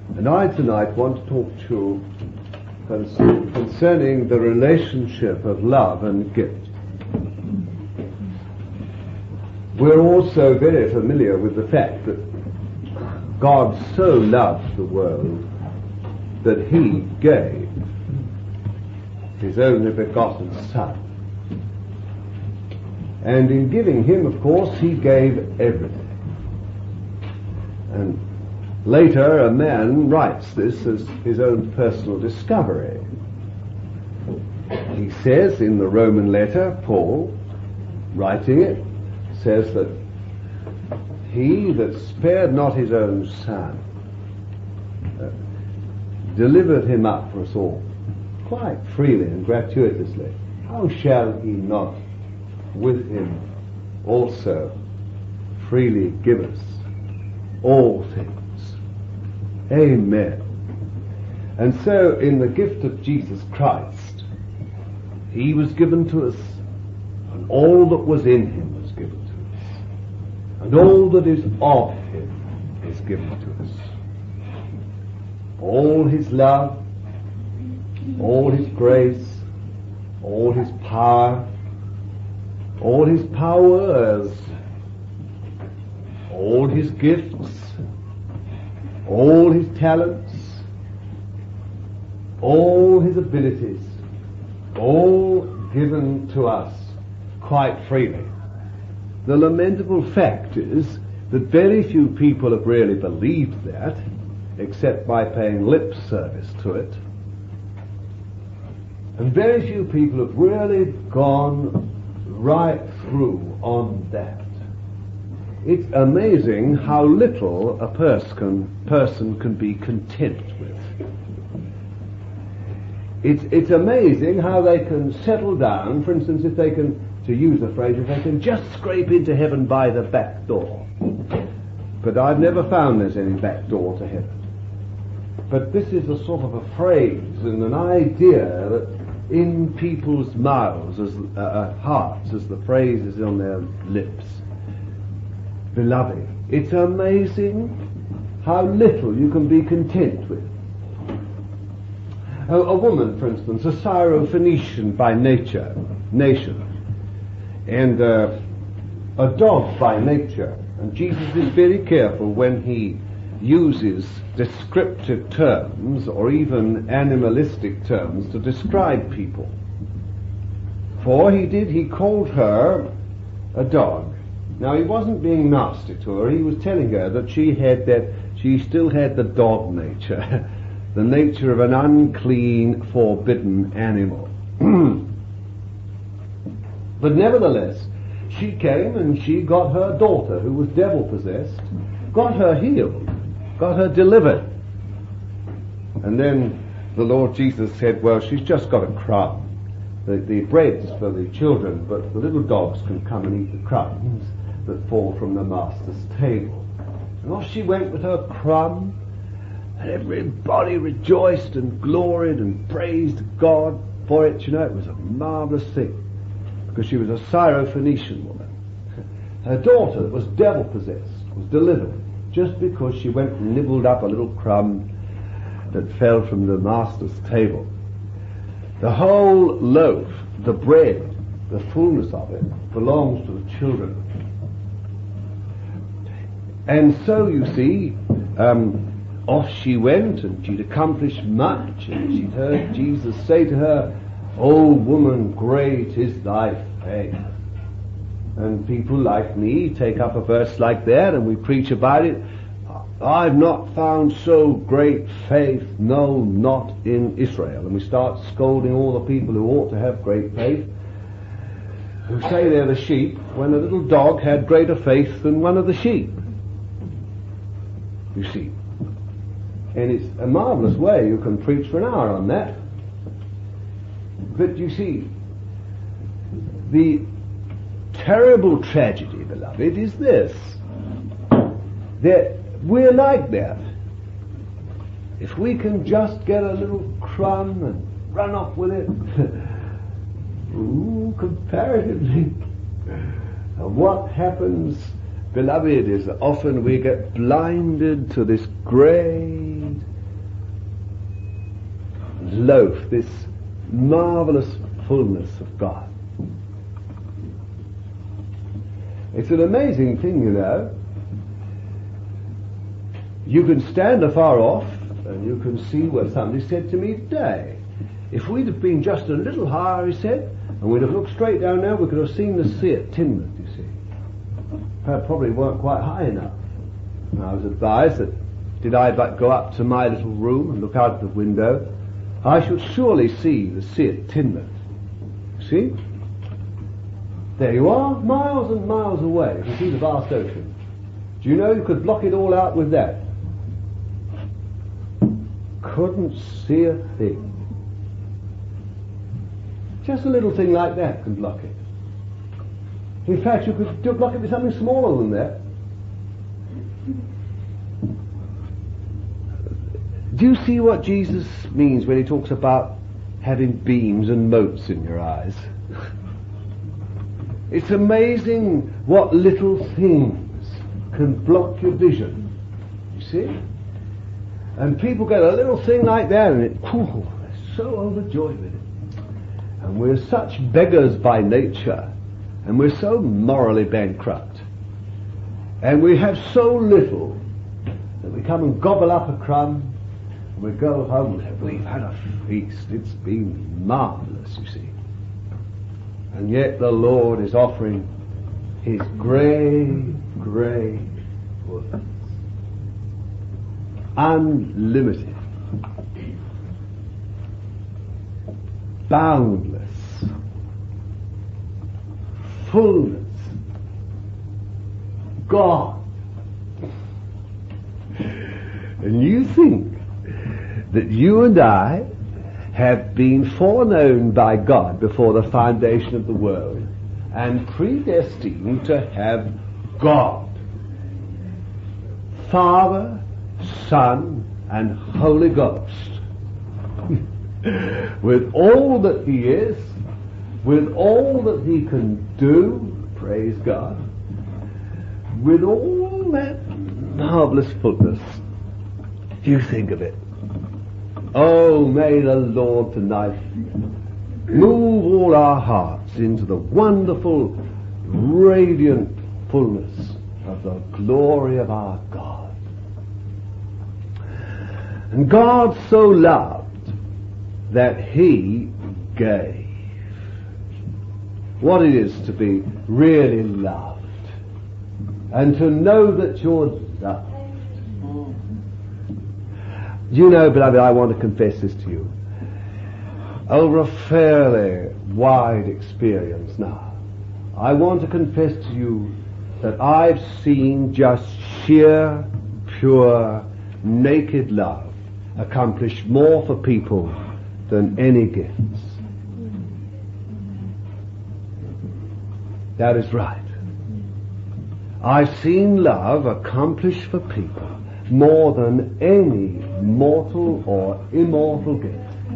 And I tonight want to talk to you concerning the relationship of love and gift. We're also very familiar with the fact that God so loved the world that he gave his only begotten Son. And in giving him, of course, he gave everything. And later a man writes this as his own personal discovery. He says in the Roman letter, Paul, writing it, says that he that spared not his own Son delivered him up for us all, quite freely and gratuitously. How shall he not with him also freely give us all things? Amen. And so in the gift of Jesus Christ, he was given to us, and all that was in him was given to us, and all that is of him is given to us. All his love, all his grace, all his power, all his powers, all his gifts, all his talents, all his abilities, all given to us quite freely. The lamentable fact is that very few people have really believed that, except by paying lip service to it. And very few people have really gone right through on that. It's amazing how little a person can be content with. It's amazing how they can settle down, for instance, if they can, to use a phrase, if they can just scrape into heaven by the back door. But I've never found there's any back door to heaven. But this is a sort of a phrase and an idea that in people's mouths, hearts, as the phrase is on their lips. Beloved, it's amazing how little you can be content with. A woman, for instance, a Syro-Phoenician by nation, and a dog by nature. And Jesus is very careful when he uses descriptive terms or even animalistic terms to describe people. For he called her a dog. Now he wasn't being nasty to her, he was telling her that she still had the dog nature, the nature of an unclean, forbidden animal. But nevertheless, she came and she got her daughter, who was devil-possessed, got her healed, got her delivered. And then the Lord Jesus said, well, she's just got a crumb. The bread's for the children, but the little dogs can come and eat the crumbs that fall from the master's table. And off she went with her crumb, and everybody rejoiced and gloried and praised God for it. You know, it was a marvelous thing, because she was a Syro-Phoenician woman. Her daughter that was devil-possessed was delivered, just because she went and nibbled up a little crumb that fell from the master's table. The whole loaf, the bread, the fullness of it, belongs to the children. And so, you see, off she went, and she'd accomplished much, and she'd heard Jesus say to her, "O woman, great is thy faith." And people like me take up a verse like that, and we preach about it. I've not found so great faith, no, not in Israel. And we start scolding all the people who ought to have great faith, who say they're the sheep, when a little dog had greater faith than one of the sheep. You see. And it's a marvelous way you can preach for an hour on that. But you see, the terrible tragedy, beloved, is this, that we're like that. If we can just get a little crumb and run off with it, comparatively, what happens, beloved, is often we get blinded to this great loaf, this marvelous fullness of God. It's an amazing thing, you know. You can stand afar off and you can see what somebody said to me today. If we'd have been just a little higher, he said, and we'd have looked straight down there, we could have seen the sea at Teignmouth, you see. Probably weren't quite high enough. And I was advised that did I but go up to my little room and look out the window, I should surely see the sea at Teignmouth. See? There you are, miles and miles away. You can see the vast ocean. Do you know you could block it all out with that? Couldn't see a thing. Just a little thing like that can block it. In fact, you could block it with something smaller than that. Do you see what Jesus means when he talks about having beams and motes in your eyes? It's amazing what little things can block your vision. You see? And people get a little thing like that and they're so overjoyed with it. And we're such beggars by nature, and we're so morally bankrupt, and we have so little that we come and gobble up a crumb, and we go home and say, we've had a feast, it's been marvellous, you see. And yet the Lord is offering his great words, unlimited, boundless fullness, God. And you think that you and I have been foreknown by God before the foundation of the world and predestined to have God, Father, Son, and Holy Ghost, with all that he is, with all that he can do, praise God, with all that marvelous fullness. Do you think of it? Oh, may the Lord tonight move all our hearts into the wonderful, radiant fullness of the glory of our God. And God so loved that he gave. What it is to be really loved and to know that you're loved. You know, beloved, I want to confess this to you. Over a fairly wide experience now, I want to confess to you that I've seen just sheer, pure, naked love accomplish more for people than any gifts. That is right. I've seen love accomplish for people more than any mortal or immortal gift.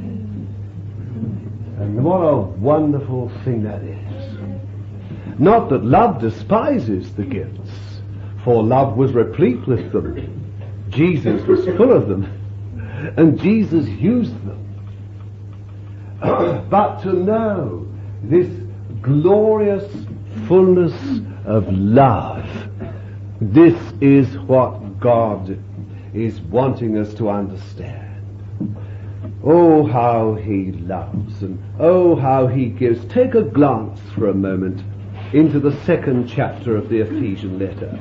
And what a wonderful thing that is. Not that love despises the gifts, for love was replete with them. Jesus was full of them, and Jesus used them. But to know this glorious fullness of love, this is what God is wanting us to understand. Oh, how he loves, and oh, how he gives. Take a glance for a moment into the 2nd chapter of the Ephesian letter.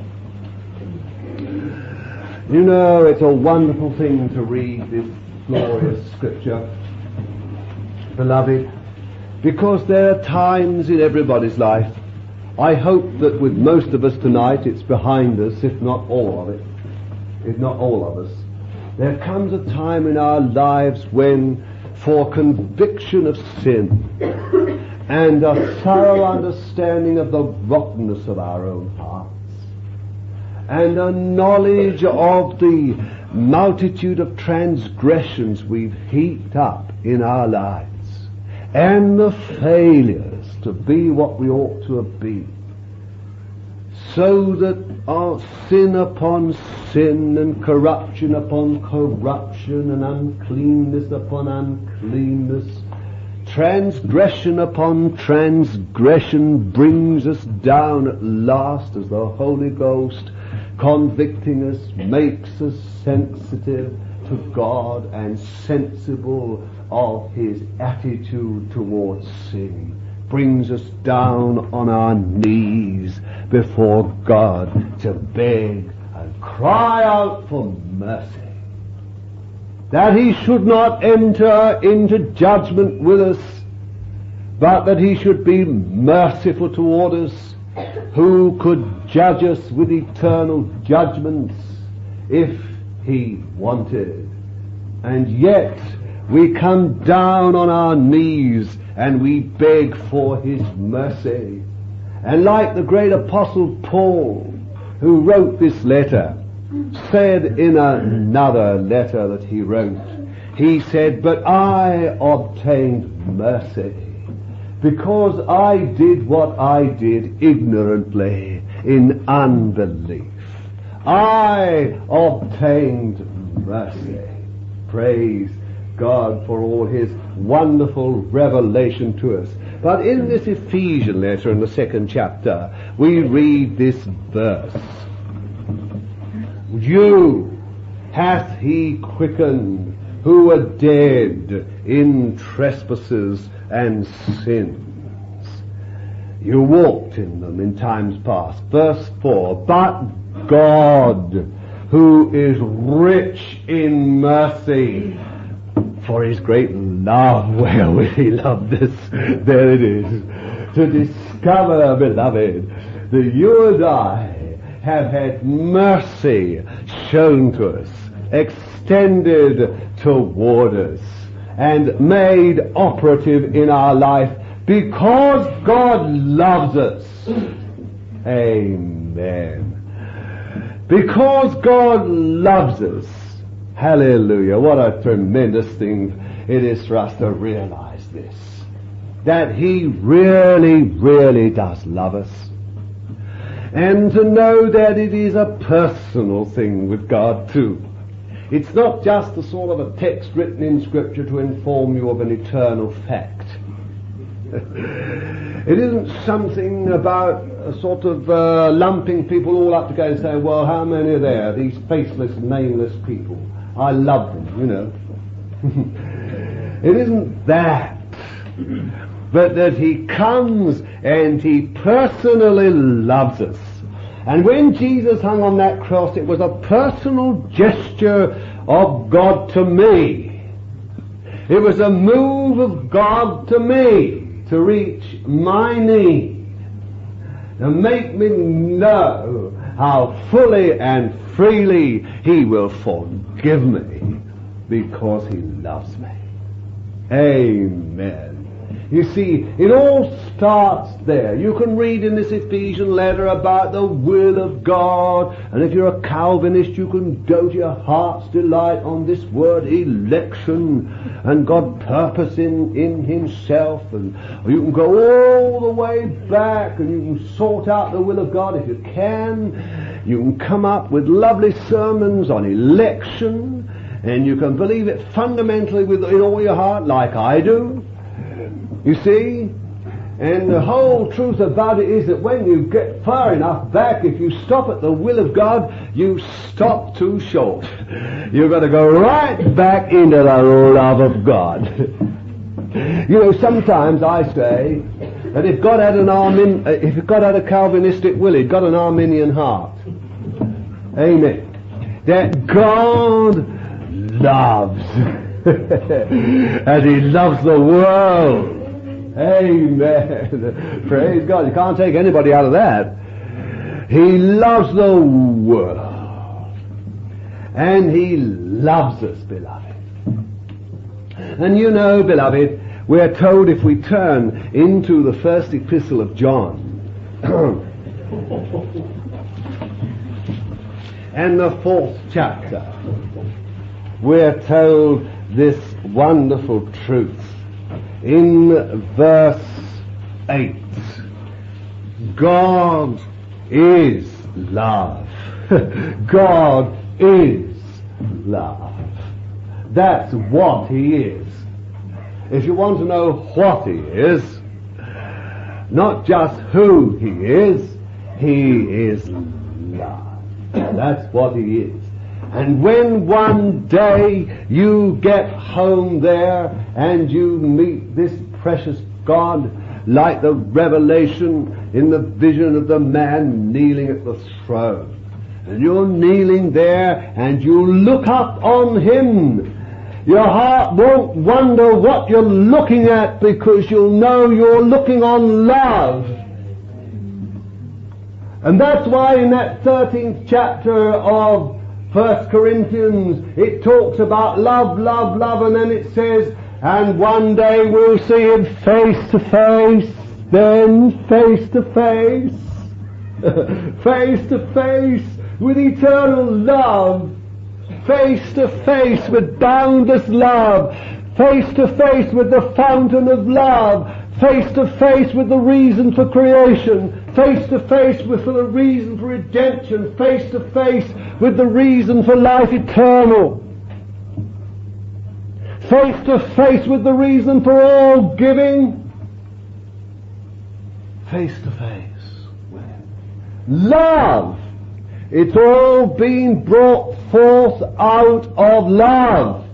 You know, it's a wonderful thing to read this glorious scripture, beloved, because there are times in everybody's life, I hope that with most of us tonight it's behind us, if not all of it, if not all of us. There comes a time in our lives when, for conviction of sin and a thorough understanding of the rottenness of our own hearts, and a knowledge of the multitude of transgressions we've heaped up in our lives, and the failures to be what we ought to have been, so that our sin upon sin and corruption upon corruption and uncleanness upon uncleanness, transgression upon transgression brings us down at last as the Holy Ghost, convicting us, makes us sensitive to God and sensible of His attitude towards sin, brings us down on our knees before God to beg and cry out for mercy, that He should not enter into judgment with us, but that He should be merciful toward us, who could judge us with eternal judgments if He wanted. And yet we come down on our knees and we beg for His mercy. And like the great apostle Paul, who wrote this letter, said in another letter that he wrote, he said, "But I obtained mercy because I did what I did ignorantly in unbelief. I obtained mercy." Praise God for all His wonderful revelation to us. But in this Ephesian letter in the 2nd chapter, we read this verse. "You hath He quickened who were dead in trespasses and sins. You walked in them in times past." Verse 4, "But God, who is rich in mercy, for His great love wherewith He loved us," there it is, to discover, beloved, that you and I have had mercy shown to us, extended toward us, and made operative in our life because God loves us. Amen. Because God loves us. Hallelujah. What a tremendous thing it is for us to realize this. That He really, really does love us. And to know that it is a personal thing with God too. It's not just a sort of a text written in Scripture to inform you of an eternal fact. It isn't something about a sort of lumping people all up together and saying, "Well, how many are there? These faceless, nameless people. I love them, you know." It isn't that. But that He comes and He personally loves us. And when Jesus hung on that cross, it was a personal gesture of God to me. It was a move of God to me to reach my need, to make me know how fully and freely He will forgive me because He loves me. Amen. You see, it all starts there. You can read in this Ephesian letter about the will of God, and if you're a Calvinist, you can go to your heart's delight on this word election and God's purpose in Himself, and you can go all the way back and you can sort out the will of God if you can. You can come up with lovely sermons on election, and you can believe it fundamentally in all your heart, like I do. You see? And the whole truth about it is that when you get far enough back, if you stop at the will of God, you stop too short. You've got to go right back into the love of God. You know, sometimes I say that if God had a Calvinistic will, He'd got an Arminian heart. Amen. That God loves, as He loves the world. Amen. Praise God. You can't take anybody out of that. He loves the world. And He loves us, beloved. And you know, beloved, we're told if we turn into the first epistle of John and the 4th chapter, we're told this wonderful truth. In verse 8, God is love. God is love. That's what He is. If you want to know what He is, not just who He is love. That's what He is. And when one day you get home there and you meet this precious God, like the revelation in the vision of the man kneeling at the throne, and you're kneeling there and you look up on Him, your heart won't wonder what you're looking at, because you'll know you're looking on love. And that's why in that 13th chapter of 1 Corinthians, it talks about love, love, love, and then it says, and one day we'll see Him face to face, then face to face, face to face with eternal love, face to face with boundless love, face to face with the fountain of love, face to face with the reason for creation, face to face with the reason for redemption, face to face with the reason for life eternal, face to face with the reason for all giving, face to face with Him. Love. It's all being brought forth out of love.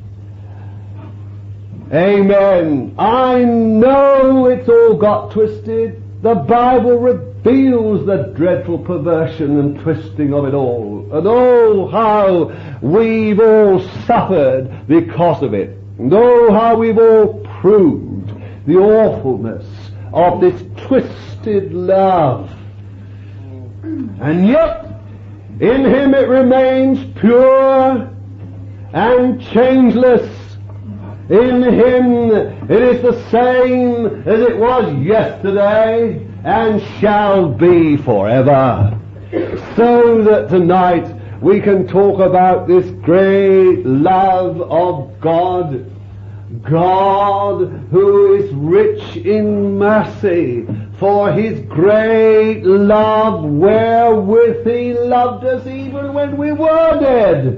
Amen. I know it's all got twisted. The Bible reveals the dreadful perversion and twisting of it all. And oh, how we've all suffered because of it. And oh, how we've all proved the awfulness of this twisted love. And yet, in Him it remains pure and changeless. In Him it is the same as it was yesterday and shall be forever. So that tonight we can talk about this great love of God. God who is rich in mercy, for His great love wherewith He loved us even when we were dead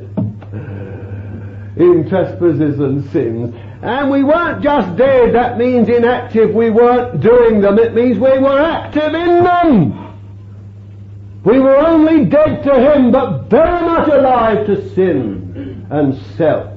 in trespasses and sins. And we weren't just dead, that means inactive, we weren't doing them, it means we were active in them. We were only dead to Him, but very much alive to sin and self.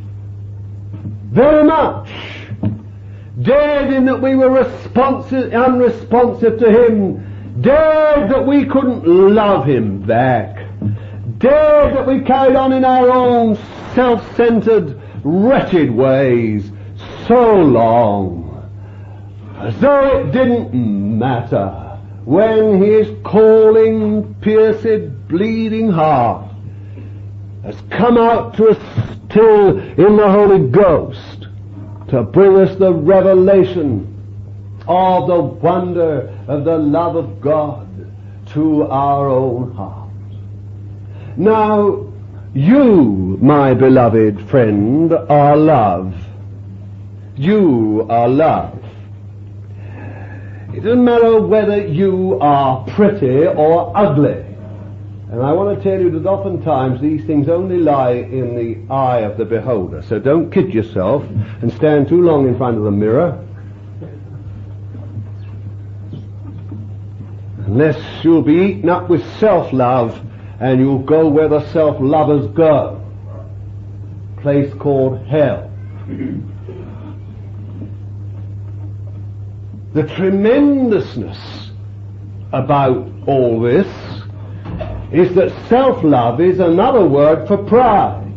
Very much. Dead in that we were unresponsive to Him. Dead that we couldn't love Him back. Dead that we carried on in our own self-centered, wretched ways so long, as though it didn't matter when His calling, pierced, bleeding heart has come out to us still in the Holy Ghost to bring us the revelation of the wonder of the love of God to our own heart. Now, you, my beloved friend, are love. You are love. It doesn't matter whether you are pretty or ugly. And I want to tell you that oftentimes these things only lie in the eye of the beholder. So don't kid yourself and stand too long in front of the mirror, unless you'll be eaten up with self-love, and you'll go where the self-lovers go. A place called hell. The tremendousness about all this is that self-love is another word for pride.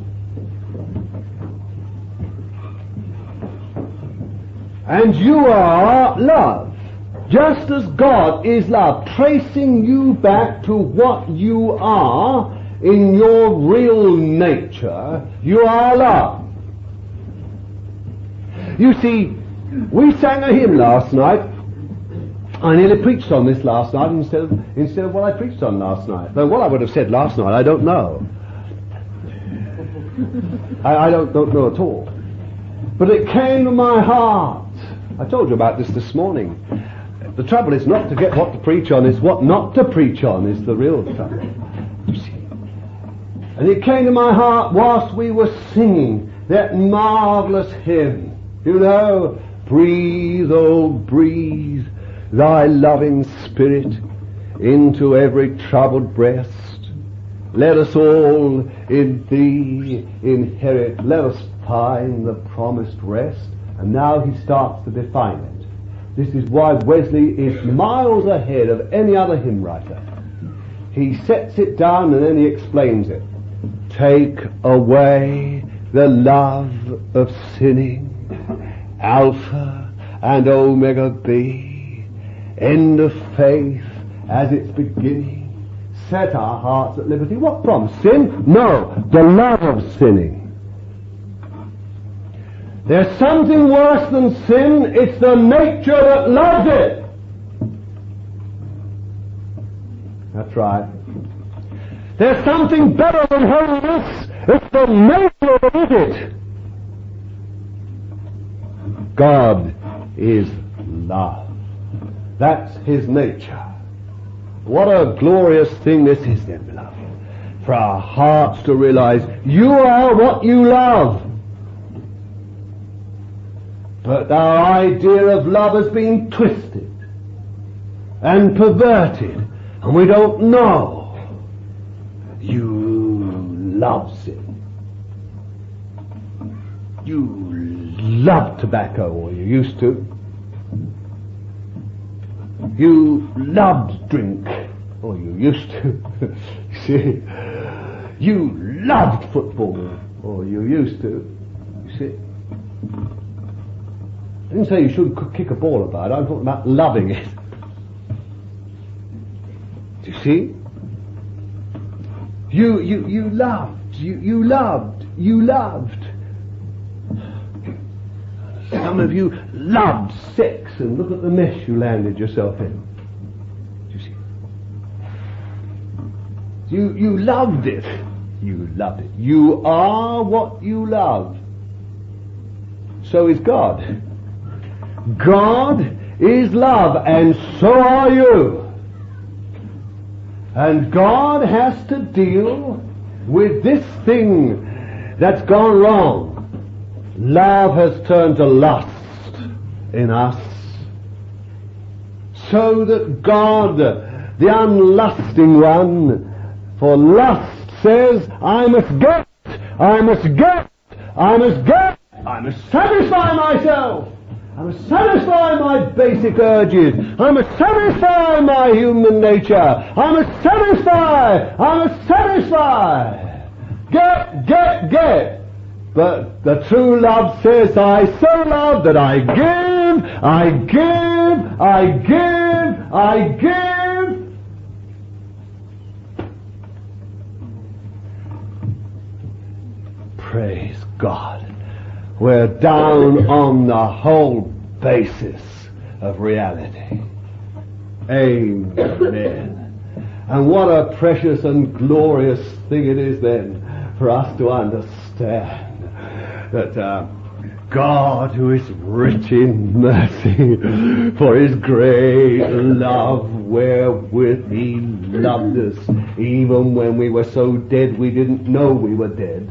And you are love. Just as God is love, tracing you back to what you are in your real nature, you are love. You see, we sang a hymn last night. I nearly preached on this last night instead of what I preached on last night. Though what I would have said last night, I don't know. I don't know at all. But it came to my heart. I told you about this morning. The trouble is not to get what to preach on, it's what not to preach on is the real trouble. You see. And it came to my heart whilst we were singing that marvellous hymn. You know, breathe, oh breathe, thy loving spirit into every troubled breast. Let us all in thee inherit. Let us find the promised rest. And now he starts to define it. This is why Wesley is miles ahead of any other hymn writer. He sets it down and then he explains it. Take away the love of sinning, Alpha and Omega be, end of faith as its beginning. Set our hearts at liberty. What from? Sin? No, the love of sinning. There's something worse than sin. It's the nature that loves it. That's right. There's something better than holiness. It's the nature that is it. God is love. That's his nature. What a glorious thing this is then, beloved. For our hearts to realize you are what you love. But our idea of love has been twisted and perverted, and we don't know. You love sin. You love tobacco, or you used to. You loved drink, or you used to. See? You loved football, or you used to. You see? I didn't say you shouldn't kick a ball about. I'm talking about loving it. Do you see? You loved. You loved. Some of you loved sex, and look at the mess you landed yourself in. Do you see? You loved it. You loved it. You are what you love. So is God. God is love, and so are you. And God has to deal with this thing that's gone wrong. Love has turned to lust in us. So that God, the unlusting one, for lust says, I must get, I must satisfy myself. I must satisfy my basic urges. I must satisfy my human nature. I must satisfy. Get. But the true love says, I so love that I give. Praise God. We're down on the whole basis of reality. Amen. And what a precious and glorious thing it is then for us to understand that God, who is rich in mercy, for his great love wherewith he loved us, even when we were so dead we didn't know we were dead.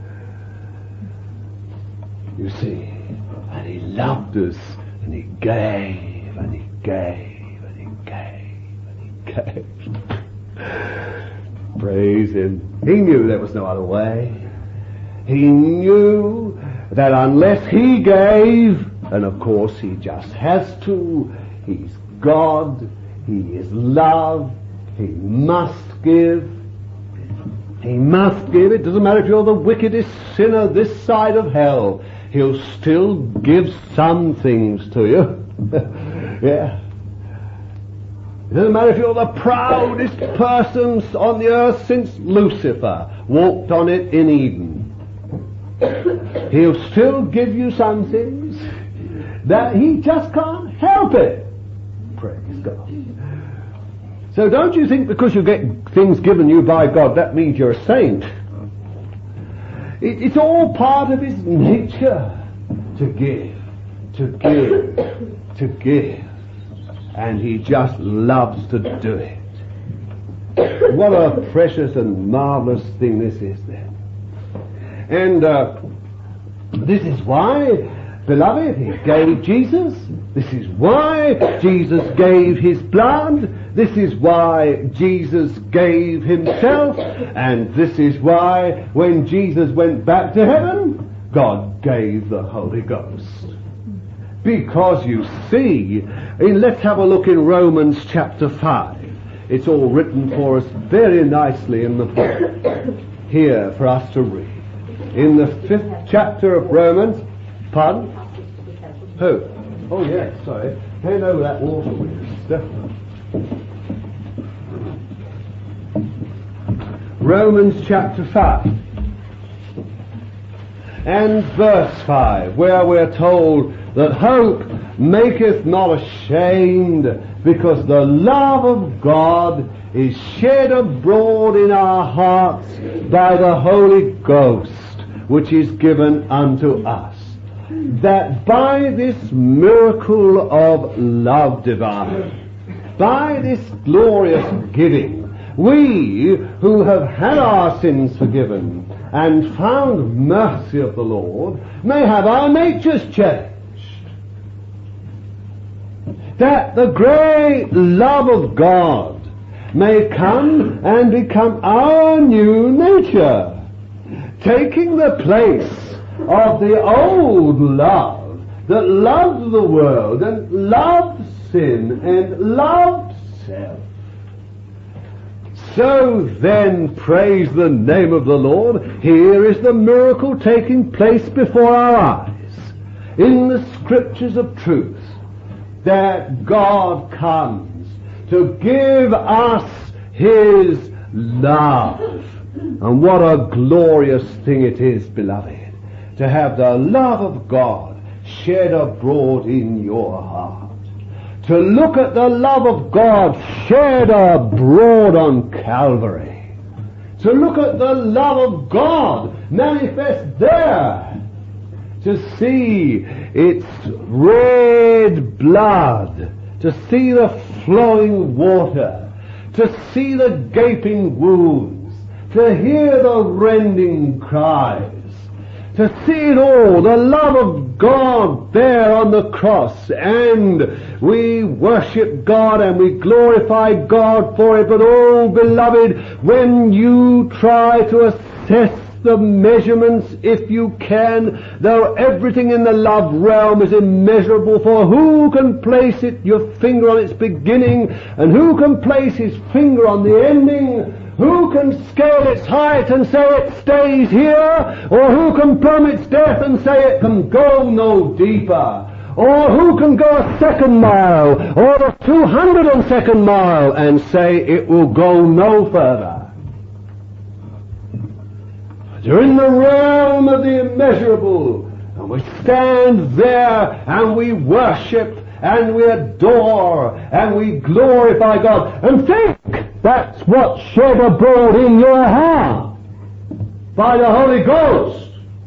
You see, and he loved us, and he gave, and he gave, and he gave, and he gave. Praise him. He knew there was no other way. He knew that unless he gave, and of course he just has to, he's God, he is love, he must give. He must give. It doesn't matter if you're the wickedest sinner this side of hell. He'll still give some things to you. Yeah. It doesn't matter if you're the proudest person on the earth since Lucifer walked on it in Eden. He'll still give you some things that he just can't help it. Praise God. So don't you think because you get things given you by God, that means you're a saint. It's all part of his nature to give. and he just loves to do it. What a precious and marvelous thing this is then. And this is why, beloved, he gave Jesus. This is why Jesus gave his blood. This is why Jesus gave himself. And this is why when Jesus went back to heaven, God gave the Holy Ghost. Because you see, let's have a look in Romans chapter 5. It's all written for us very nicely in the book here for us to read. In the 5th chapter of Romans, pardon? Who? Oh yes, sorry. Hand over that water with you, Stephen. Romans chapter 5 and verse 5, where we're told that hope maketh not ashamed, because the love of God is shed abroad in our hearts by the Holy Ghost, which is given unto us. That by this miracle of love divine, by this glorious giving, we who have had our sins forgiven and found mercy of the Lord may have our natures changed. That the great love of God may come and become our new nature, taking the place of the old love that loved the world and loved sin and loved self. So then, praise the name of the Lord, here is the miracle taking place before our eyes in the scriptures of truth, that God comes to give us his love. And what a glorious thing it is, beloved, to have the love of God shed abroad in your heart. To look at the love of God shed abroad on Calvary. To look at the love of God manifest there. To see its red blood. To see the flowing water. To see the gaping wounds. To hear the rending cries. To see it all, the love of God there on the cross, and we worship God and we glorify God for it. But oh, beloved, when you try to assess the measurements, if you can, though everything in the love realm is immeasurable, for who can place your finger on its beginning, and who can place his finger on the ending? Who can scale its height and say it stays here? Or who can plumb its depth and say it can go no deeper? Or who can go a second mile or the 202nd mile and say it will go no further? You're in the realm of the immeasurable, and we stand there and we worship and we adore and we glorify God. And think, that's what's shed abroad in your heart by the Holy Ghost.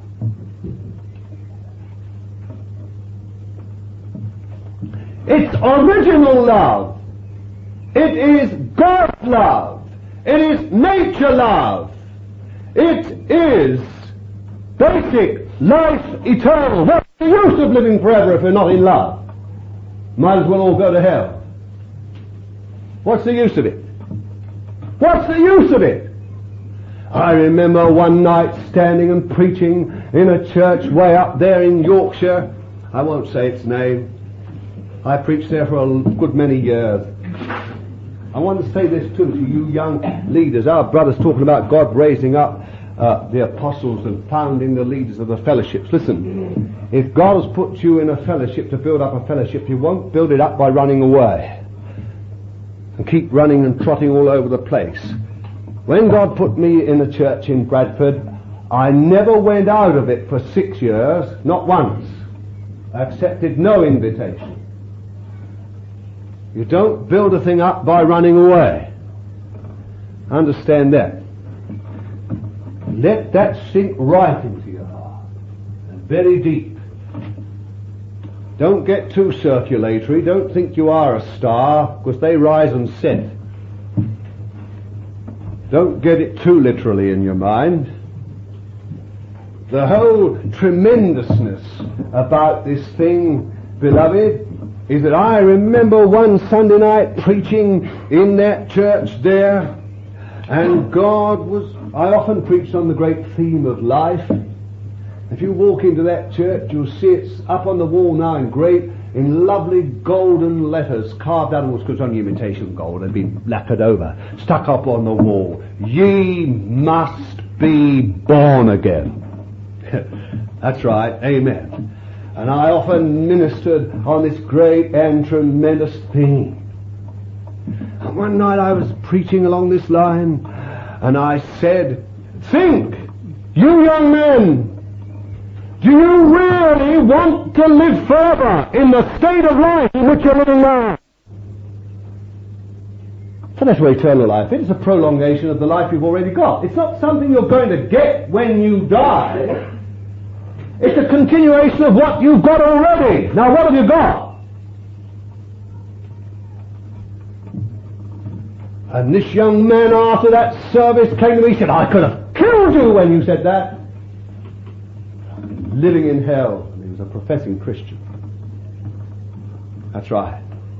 It's original love. It is God's love. It is nature love. It is basic life eternal. What's the use of living forever if we're not in love? Might as well all go to hell. What's the use of it? What's the use of it? I remember one night standing and preaching in a church way up there in Yorkshire. I won't say its name. I preached there for a good many years. I want to say this too to you young leaders. Our brothers talking about God raising up the apostles and founding the leaders of the fellowships. Listen, if God has put you in a fellowship to build up a fellowship, you won't build it up by running away and keep running and trotting all over the place. When God put me in a church in Bradford, I never went out of it for 6 years, not once. I accepted no invitation. You don't build a thing up by running away. Understand that. Let that sink right into your heart, and very deep. Don't get too circulatory. Don't think you are a star, because they rise and set. Don't get it too literally in your mind. The whole tremendousness about this thing, beloved, is that I remember one Sunday night preaching in that church there, and I often preached on the great theme of life. If you walk into that church, you'll see it's up on the wall now in lovely golden letters carved out, because it's only imitation gold, had been lacquered over, stuck up on the wall. Ye must be born again. That's right, amen. And I often ministered on this great and tremendous theme. And one night I was preaching along this line, and I said, think, you young men, do you really want to live forever in the state of life in which you're living now? So that's what eternal life is. It's a prolongation of the life you've already got. It's not something you're going to get when you die. It's a continuation of what you've got already. Now what have you got? And this young man after that service came to me and said, I could have killed you when you said that. Living in hell. And he was a professing Christian. That's right.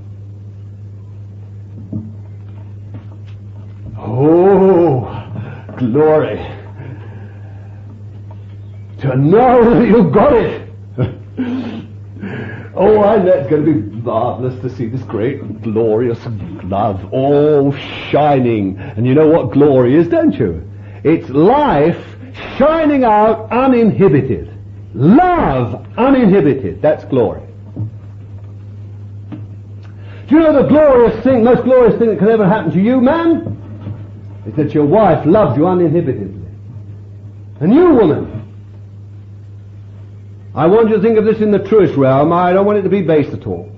Oh, glory. To know that you've got it. Oh, I know it's going to be marvelous to see this great, glorious love all shining. And you know what glory is, don't you? It's life shining out uninhibited. Love uninhibited. That's glory. Do you know the most glorious thing that can ever happen to you, man? Is that your wife loves you uninhibitedly. And you, woman, I want you to think of this in the truest realm. I don't want it to be base at all.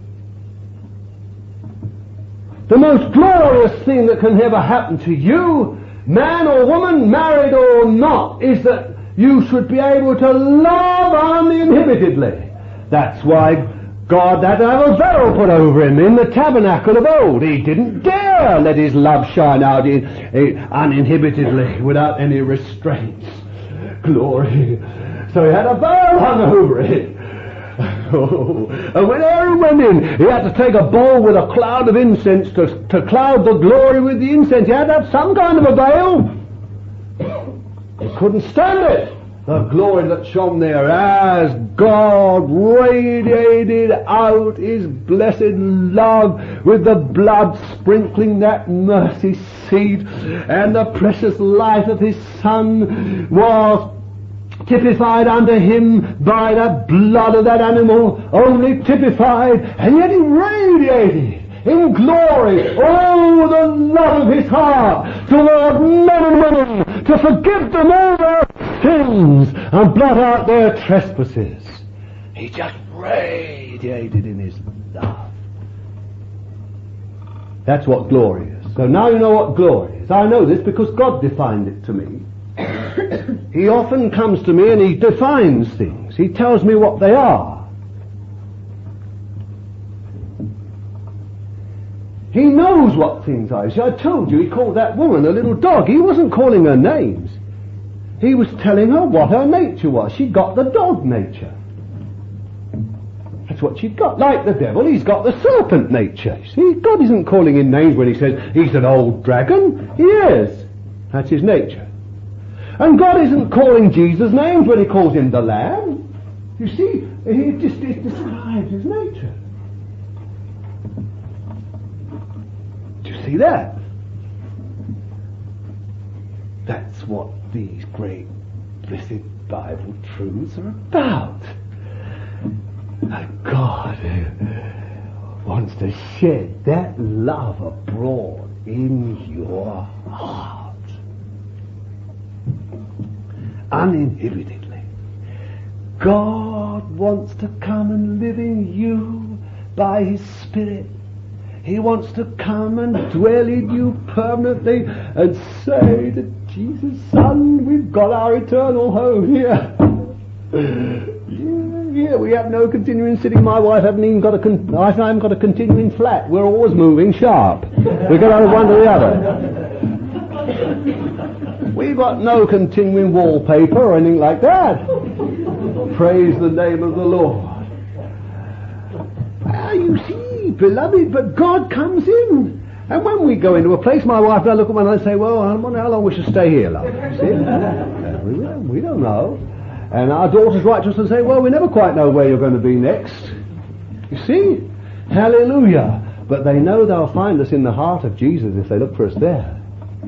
The most glorious thing that can ever happen to you, man or woman, married or not, is that you should be able to love uninhibitedly. That's why God had to have a veil put over him in the tabernacle of old. He didn't dare let his love shine out uninhibitedly without any restraints. Glory. So he had a veil hung over it. Oh. And when Aaron went in, he had to take a bowl with a cloud of incense to cloud the glory with the incense. He had to have some kind of a veil. He couldn't stand it. The glory that shone there as God radiated out his blessed love with the blood sprinkling that mercy seat, and the precious life of his Son was typified unto him by the blood of that animal, only typified, and yet he radiated in glory all the love of his heart toward men and women, to forgive them all their sins and blot out their trespasses. He just radiated in his love. That's what glory is. So now you know what glory is. I know this because God defined it to me. He often comes to me and he defines things. He tells me what they are. He knows what things are. See, I told you he called that woman a little dog. He wasn't calling her names. He was telling her what her nature was. She got the dog nature. That's what she'd got. Like the devil, he's got the serpent nature. See, God isn't calling him names when he says he's an old dragon. He is. That's his nature. And God isn't calling Jesus names when he calls him the Lamb. You see, it describes his nature. Do you see that? That's what these great blessed Bible truths are about. And God wants to shed that love abroad in your heart. Uninhibitedly. God wants to come and live in you by his Spirit. He wants to come and dwell in you permanently and say to Jesus, Son, we've got our eternal home here. Here we have no continuing sitting. My wife hasn't even got I haven't got a continuing flat. We're always moving sharp. We go out of one to the other. We've got no continuing wallpaper or anything like that. Praise the name of the Lord. You see, beloved, but God comes in. And when we go into a place, my wife and I look at one another and say, well, I wonder how long we should stay here, love. See? We don't know. And our daughters write to us and say, well, we never quite know where you're going to be next. You see? Hallelujah. But they know they'll find us in the heart of Jesus if they look for us there.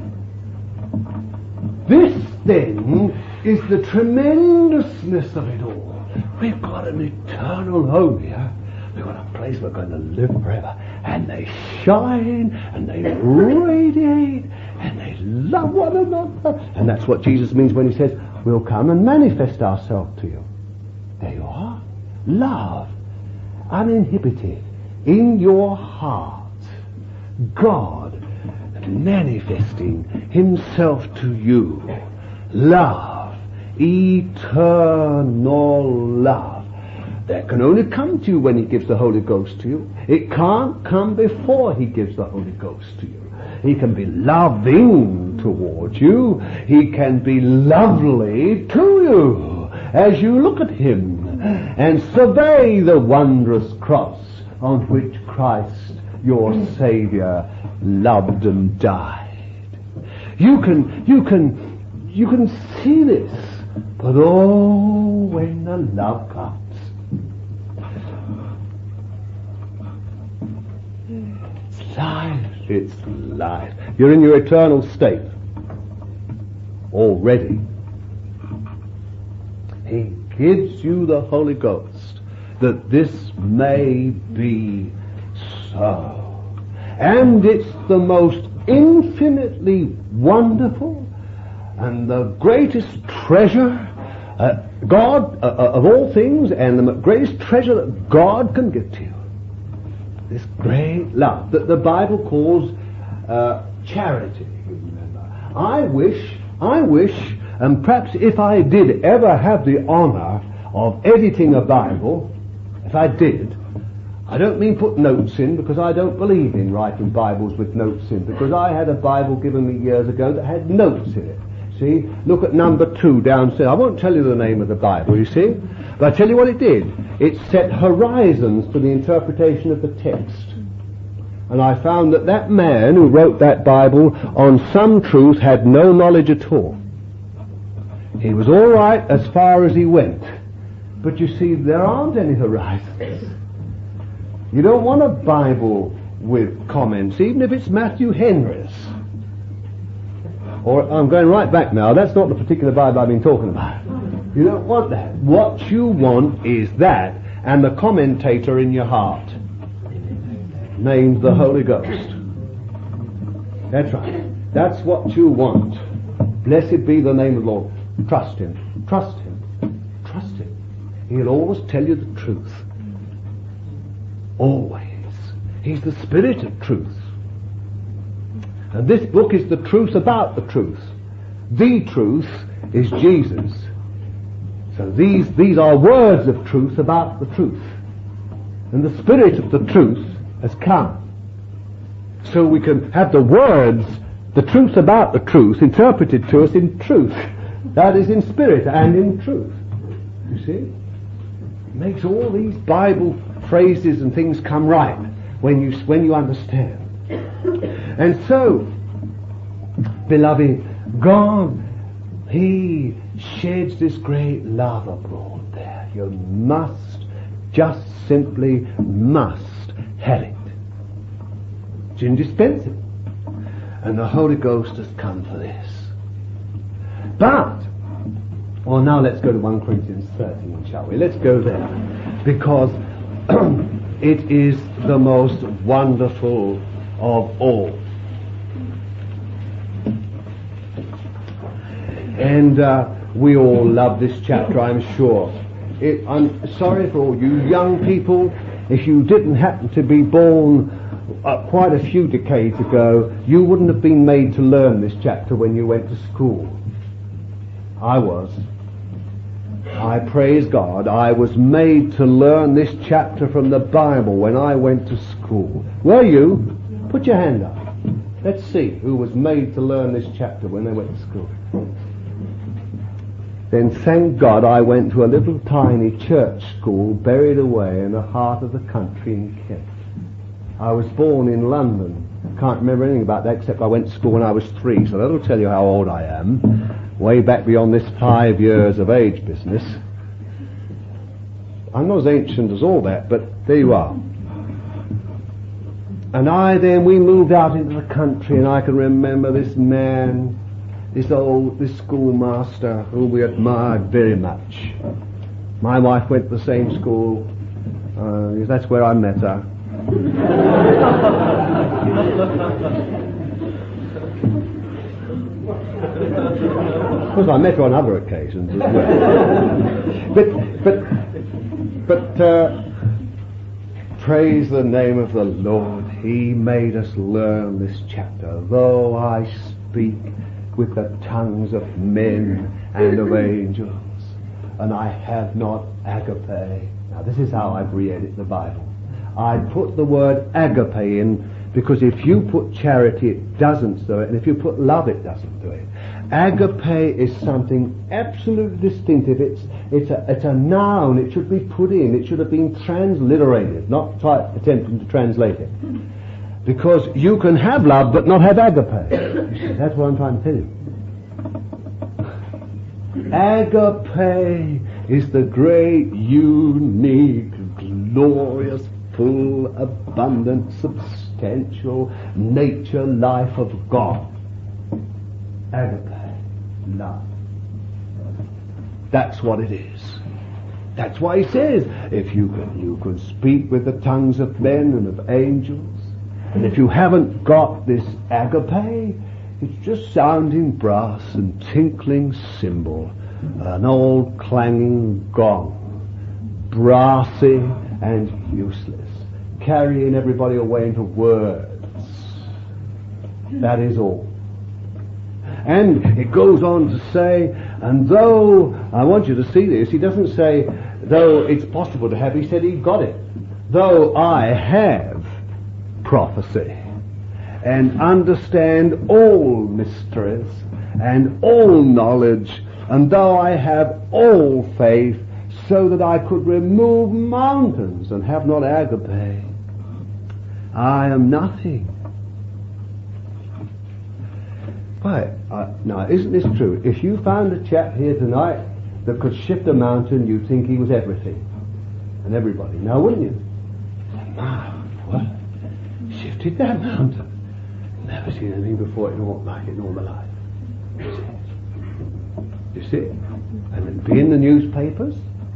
This, then, is the tremendousness of it all. We've got an eternal home here. We've got a place we're going to live forever. And they shine, and they radiate, and they love one another. And that's what Jesus means when he says, we'll come and manifest ourselves to you. There you are. Love, uninhibited, in your heart. God manifesting himself to you. Love, eternal love. That can only come to you when he gives the Holy Ghost to you. It can't come before he gives the Holy Ghost to you. He can be loving towards you. He can be lovely to you as you look at him and survey the wondrous cross on which Christ, your Saviour, loved and died. You can see this, but oh, when the love comes, it's life. You're in your eternal state already. He gives you the Holy Ghost that this may be so. And it's the most infinitely wonderful and the greatest treasure God of all things, and the greatest treasure that God can give to you. This great love that the Bible calls charity, you remember. I wish, and perhaps if I did ever have the honor of editing a Bible, if I did, I don't mean put notes in, because I don't believe in writing Bibles with notes in, because I had a Bible given me years ago that had notes in it. See, look at number 2 downstairs. I won't tell you the name of the Bible, you see, but I tell you what it did. It set horizons for the interpretation of the text. And I found that man who wrote that Bible on some truth had no knowledge at all. He was all right as far as he went. But you see, there aren't any horizons. You don't want a Bible with comments, even if it's Matthew Henry's. Or, I'm going right back now, that's not the particular Bible I've been talking about. You don't want that. What you want is that, and the commentator in your heart, named the Holy Ghost. That's right. That's what you want. Blessed be the name of the Lord. Trust him. Trust him. Trust him. He'll always tell you the truth. Always. He's the Spirit of truth. And this book is the truth about the truth. The truth is Jesus. So these are words of truth about the truth. And the Spirit of the truth has come. So we can have the words, the truth about the truth, interpreted to us in truth. That is in spirit and in truth. You see? It makes all these Bible phrases and things come right when you understand. And so, beloved, God, he sheds this great love abroad there. You must, just simply must have it. It's indispensable. And the Holy Ghost has come for this. But, well, now let's go to 1 Corinthians 13, shall we? Let's go there. Because it is the most wonderful of all. And we all love this chapter, I'm sure. I'm sorry for all you young people. If you didn't happen to be born quite a few decades ago, you wouldn't have been made to learn this chapter when you went to school. I was. I praise God, I was made to learn this chapter from the Bible when I went to school. Were you? Put your hand up. Let's see who was made to learn this chapter when they went to school. Then thank God I went to a little tiny church school buried away in the heart of the country in Kent. I was born in London. Can't remember anything about that except I went to school when I was 3, so that'll tell you how old I am. Way back beyond this 5 years of age business. I'm not as ancient as all that, but there you are. And we moved out into the country, and I can remember this man, this schoolmaster whom we admired very much. My wife went to the same school. That's where I met her. Of course, I met her on other occasions as well. But praise the name of the Lord. He made us learn this chapter. Though I speak with the tongues of men and of angels, and I have not agape. Now, this is how I've read the Bible. I put the word agape in because if you put charity, it doesn't do it, and if you put love, it doesn't do it. Agape is something absolutely distinctive. It's a noun. It should be put in. It should have been transliterated, not attempting to translate it. Because you can have love but not have agape. That's what I'm trying to tell you. Agape is the great, unique, glorious, full, abundant, substantial nature life of God. Agape. Love. That's what it is. That's why he says, if you can speak with the tongues of men and of angels, and if you haven't got this agape, it's just sounding brass and tinkling cymbal, an old clanging gong, brassy and useless, carrying everybody away into words. That is all. And it goes on to say, and though, I want you to see this, he doesn't say, though it's possible to have, he said he got it. Though I have prophecy, and understand all mysteries, and all knowledge, and though I have all faith, so that I could remove mountains, and have not agape, I am nothing. Why, now, isn't this true? If you found a chap here tonight that could shift a mountain, you'd think he was everything and everybody. Now, wouldn't you? Wow, what? Shifted that mountain. Never seen anything before like it in all my life. You see? And it'd be in the newspapers.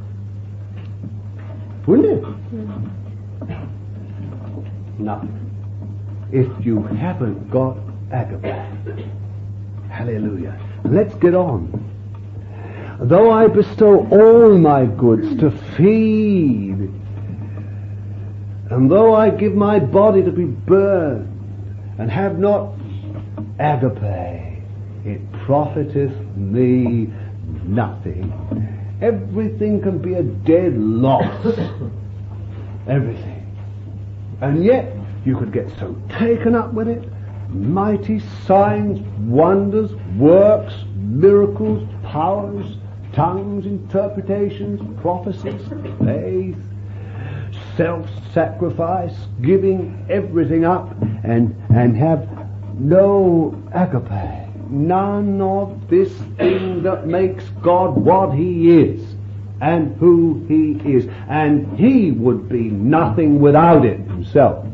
Wouldn't it? Now, if you haven't got agape, hallelujah. Let's get on. Though I bestow all my goods to feed, and though I give my body to be burned, and have not agape, it profiteth me nothing. Everything can be a dead loss. Everything. And yet, you could get so taken up with it. Mighty signs, wonders, works, miracles, powers, tongues, interpretations, prophecies, faith, self-sacrifice, giving everything up, and have no agape. None of this thing that makes God what he is and who he is. And he would be nothing without it himself.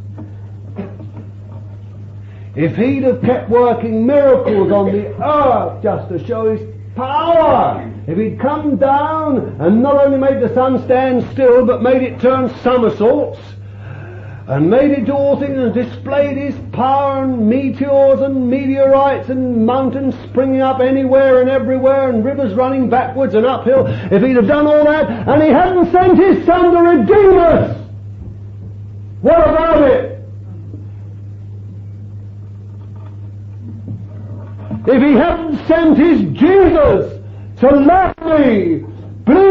If he'd have kept working miracles on the earth just to show his power, if he'd come down and not only made the sun stand still but made it turn somersaults and made it do all things and displayed his power and meteors and meteorites and mountains springing up anywhere and everywhere and rivers running backwards and uphill, if he'd have done all that and he hadn't sent his son to redeem us, what about it? If he hadn't sent his Jesus to love me, bleed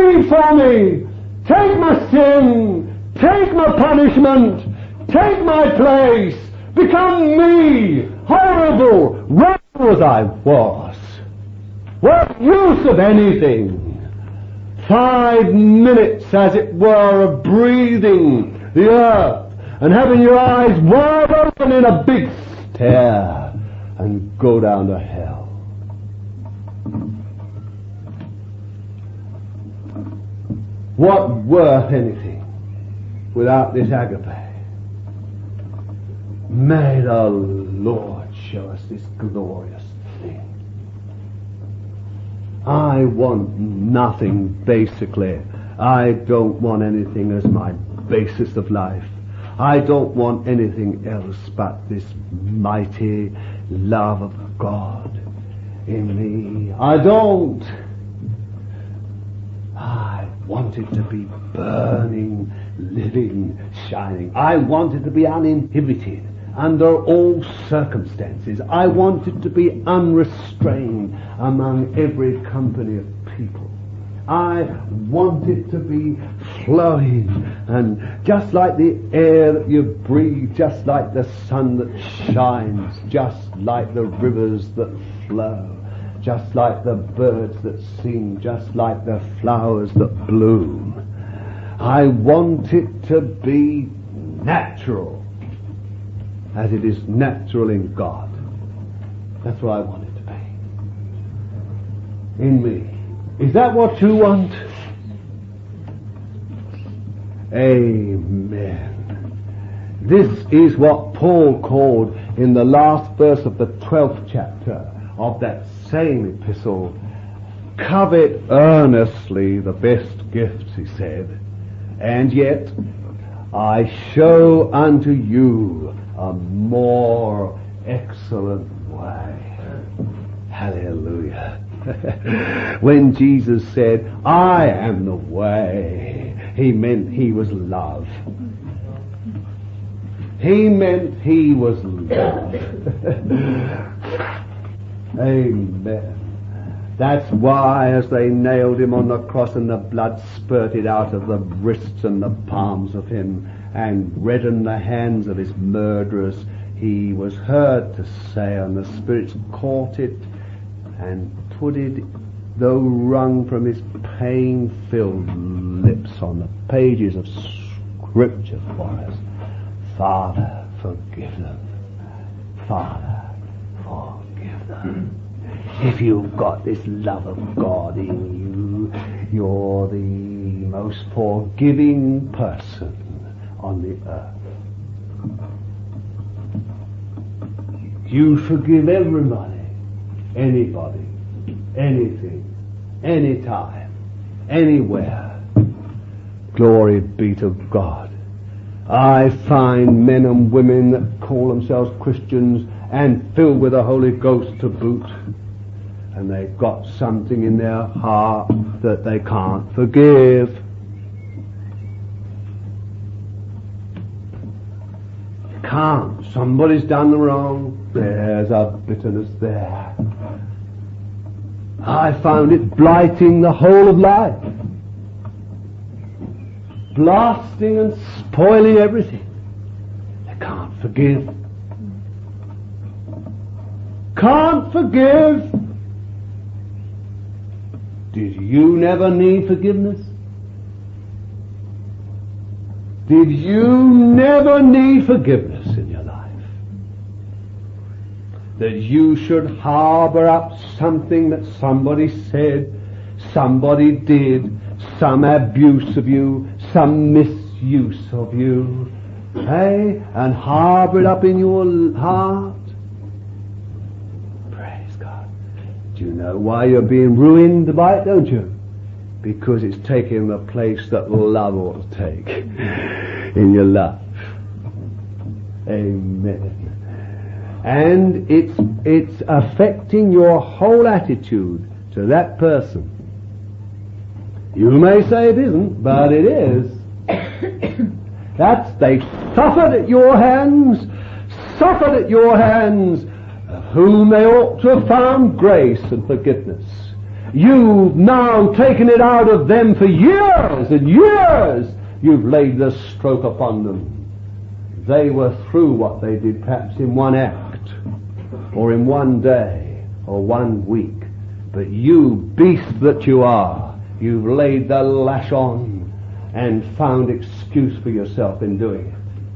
for me. Take my sin. Take my punishment. Take my place. Become me. Horrible. Wretched as I was. What use of anything? 5 minutes, as it were, of breathing the earth and having your eyes wide open in a big stare and go down to hell. What worth anything without this agape? May the Lord show us this glorious thing. I want nothing basically. I don't want anything as my basis of life. I don't want anything else but this mighty love of God in me. I want it to be burning, living, shining. I want it to be uninhibited under all circumstances. I want it to be unrestrained among every company of people. I want it to be flowing, and just like the air that you breathe, just like the sun that shines, just like the rivers that flow, just like the birds that sing, just like the flowers that bloom. I want it to be natural, as it is natural in God. That's what I want it to be. In me. Is that what you want? Amen. This is what Paul called in the last verse of the 12th chapter of that same epistle, covet earnestly the best gifts, he said, and yet I show unto you a more excellent way. Hallelujah. When Jesus said, I am the way, he meant he was love. He meant he was love. Amen. That's why as they nailed him on the cross and the blood spurted out of the wrists and the palms of him and reddened the hands of his murderers, he was heard to say, and the spirits caught it and put it, though wrung from his pain-filled lips, on the pages of Scripture for us. Father, forgive them. Father, forgive them. If you've got this love of God in you, you're the most forgiving person on the earth. You forgive everybody, anybody, anything, anytime, anywhere. Glory be to God. I find men and women that call themselves Christians and filled with the Holy Ghost to boot, and they've got something in their heart that they can't forgive. Can't. Somebody's done the wrong. There's a bitterness there. I found it blighting the whole of life. Blasting and spoiling everything. They can't forgive. Can't forgive. Did you never need forgiveness? Did you never need forgiveness in your life? That you should harbor up something that somebody said, somebody did, some abuse of you, some misuse of you, hey, and harbor it up in your heart? Praise God. Do you know why you're being ruined by it, don't you? Because it's taking the place that love ought to take in your life. Amen. And it's affecting your whole attitude to that person. You may say it isn't, but it is. They suffered at your hands, of whom they ought to have found grace and forgiveness. You've now taken it out of them for years and years. You've laid the stroke upon them. They were through what they did perhaps in one act, or in one day, or 1 week. But you beast that you are, you've laid the lash on and found excuse for yourself in doing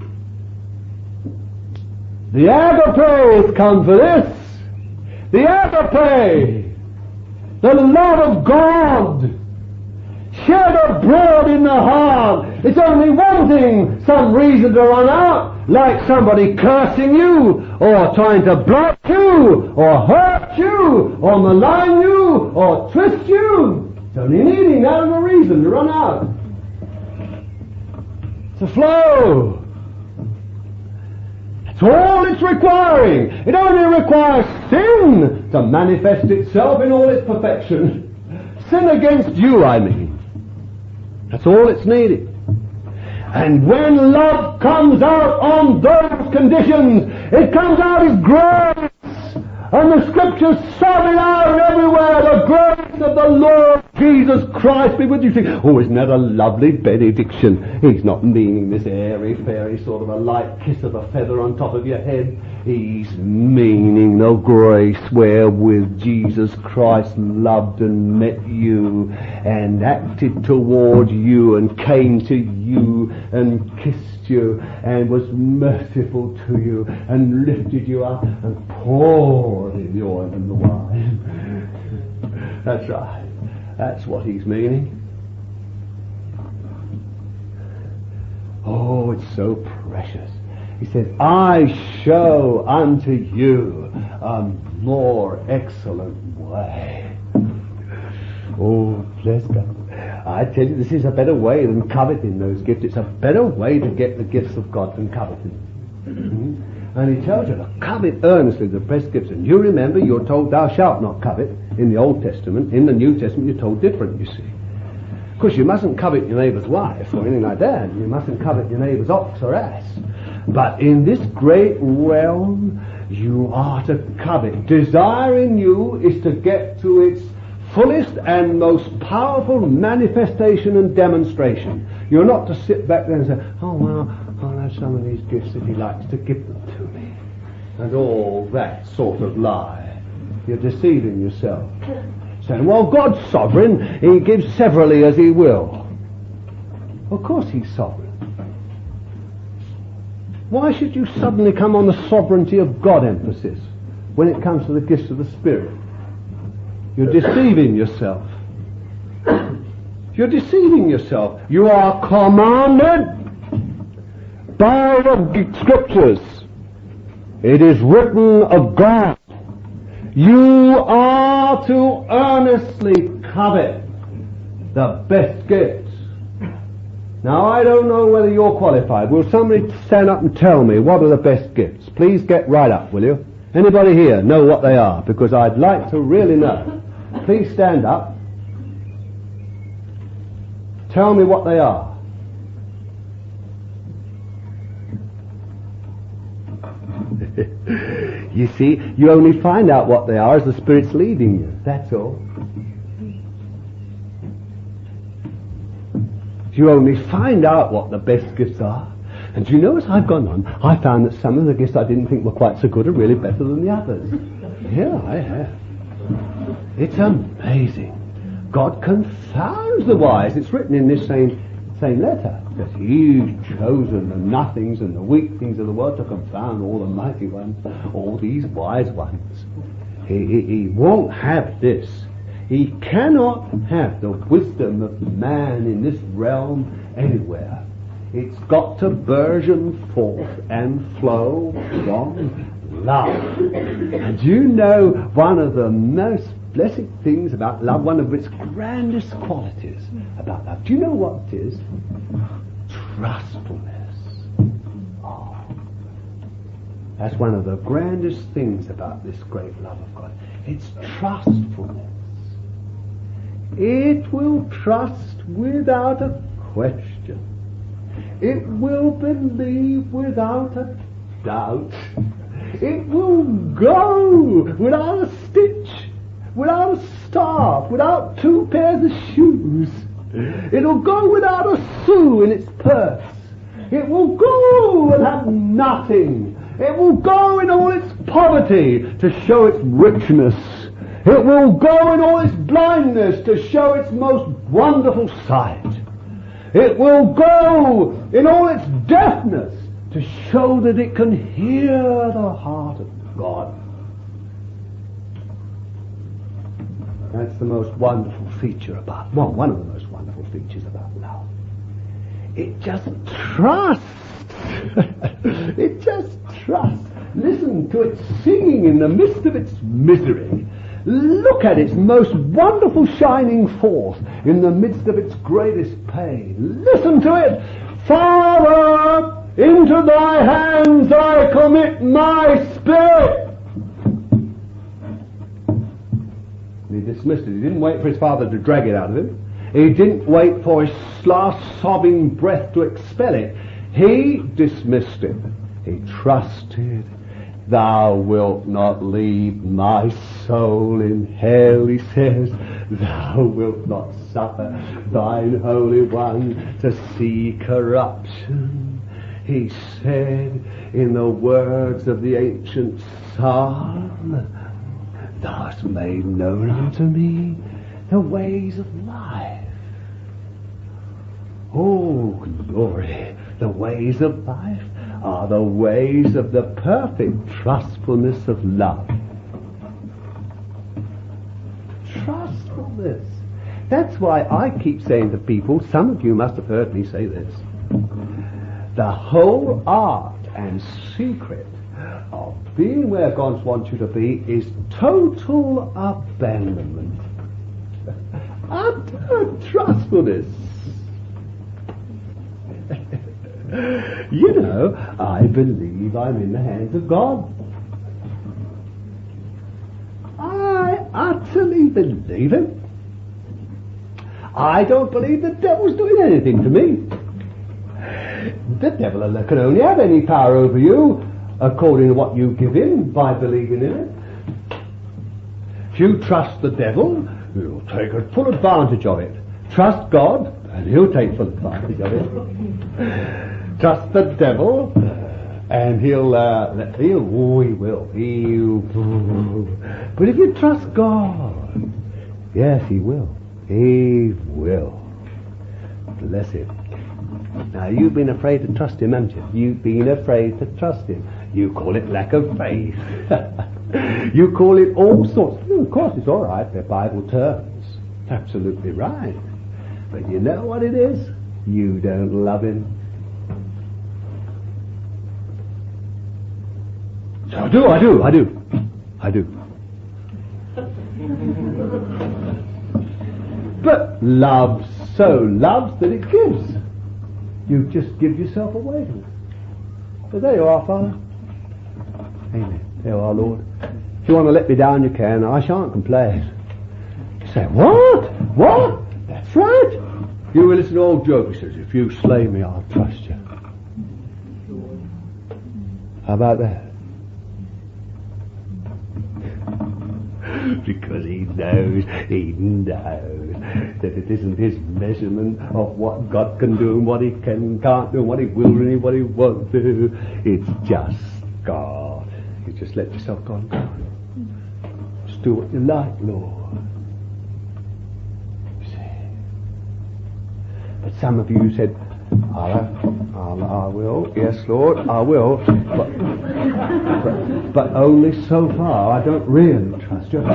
it. The agape has come for this. The agape, the love of God, shed abroad in the heart. It's only wanting some reason to run out, like somebody cursing you, or trying to block you, or hurt you, or malign you, or twist you. It's only needing that as a reason to run out. It's a flow. That's all it's requiring. It only requires sin to manifest itself in all its perfection. Sin against you, I mean. That's all it's needed. And when love comes out on those conditions, it comes out as grace. And the scriptures sob it out everywhere. The grace of the Lord Jesus Christ be with you. Oh, isn't that a lovely benediction? He's not meaning this airy-fairy sort of a light kiss of a feather on top of your head. He's meaning the grace wherewith Jesus Christ loved and met you and acted toward you and came to you and kissed you and was merciful to you and lifted you up and poured in the oil and the wine. That's right. That's what he's meaning. Oh, it's so precious. He said, I show unto you a more excellent way. Oh, bless God. I tell you, this is a better way than coveting those gifts. It's a better way to get the gifts of God than coveting. And he tells you to covet earnestly the best gifts. And you remember, you're told, thou shalt not covet in the Old Testament. In the New Testament, you're told different, you see. Of course, you mustn't covet your neighbour's wife or anything like that. You mustn't covet your neighbour's ox or ass. But in this great realm, you are to covet. Desire in you is to get to its fullest and most powerful manifestation and demonstration. You're not to sit back there and say, oh, well, I'll have some of these gifts if he likes to give them to me. And all that sort of lie. You're deceiving yourself. Saying, well, God's sovereign. He gives severally as he will. Of course he's sovereign. Why should you suddenly come on the sovereignty of God emphasis when it comes to the gifts of the Spirit? You're deceiving yourself. You're deceiving yourself. You are commanded by the Scriptures. It is written of God. You are to earnestly covet the best gifts. Now, I don't know whether you're qualified. Will somebody stand up and tell me what are the best gifts? Please get right up, will you? Anybody here know what they are? Because I'd like to really know. Please stand up. Tell me what they are. You see, you only find out what they are as the Spirit's leading you. That's all. You only find out what the best gifts are. And do you know, as I've gone on, I found that some of the gifts I didn't think were quite so good are really better than the others. Yeah, I have. It's amazing. God confounds the wise. It's written in this same letter. Because he's chosen the nothings and the weak things of the world to confound all the mighty ones, all these wise ones. He won't have this. He cannot have the wisdom of man in this realm anywhere. It's got to burgeon forth and flow from love. And you know, one of the most blessed things about love, one of its grandest qualities about love, do you know what it is? Trustfulness. Oh, that's one of the grandest things about this great love of God. It's trustfulness. It will trust without a question. It will believe without a doubt. It will go without a stitch. without a staff, without 2 pairs of shoes. It'll go without a sou in its purse. It will go and have nothing. It will go in all its poverty to show its richness. It will go in all its blindness to show its most wonderful sight. It will go in all its deafness to show that it can hear the heart of God. That's the most wonderful feature about, well, one of the most wonderful features about love. It just trusts. It just trusts. Listen to it singing in the midst of its misery. Look at its most wonderful shining forth in the midst of its greatest pain. Listen to it. Father, into thy hands I commit my spirit. He dismissed it. He didn't wait for his father to drag it out of him. He didn't wait for his last sobbing breath to expel it. He dismissed it. He trusted. Thou wilt not leave my soul in hell, he says. Thou wilt not suffer thine Holy One to see corruption. He said in the words of the ancient psalm, Thou hast made known unto me the ways of life. Oh, glory! The ways of life are the ways of the perfect trustfulness of love. Trustfulness. That's why I keep saying to people, some of you must have heard me say this, the whole art and secret of being where God wants you to be is total abandonment. Utter trustfulness. You know, I believe I'm in the hands of God. I utterly believe it. I don't believe the devil's doing anything to me. The devil can only have any power over you according to what you give him by believing in it. If you trust the devil, he'll take full advantage of it. Trust God, and he'll take full advantage of it. Trust the devil, and he will. But if you trust God, yes, he will. He will. Bless him. Now, you've been afraid to trust him, haven't you? You've been afraid to trust him. You call it lack of faith. You call it all sorts. Well, of course, it's all right, they're Bible terms. Absolutely right. But you know what it is? You don't love him. So I do. But love so loves that it gives. You just give yourself away to it. But there you are, Father. Amen. There you are, Lord. If you want to let me down, you can. I shan't complain. You say, what? What? That's right. You will listen to old Job. He says, if you slay me, I'll trust you. How about that? Because he knows that it isn't his measurement of what God can do and what he can't do and what he will and what he won't do. It's just God. You just let yourself go and go. Just do what you like, Lord. You see. But some of you said, I will, yes, Lord, I will, but only so far. I don't really trust you.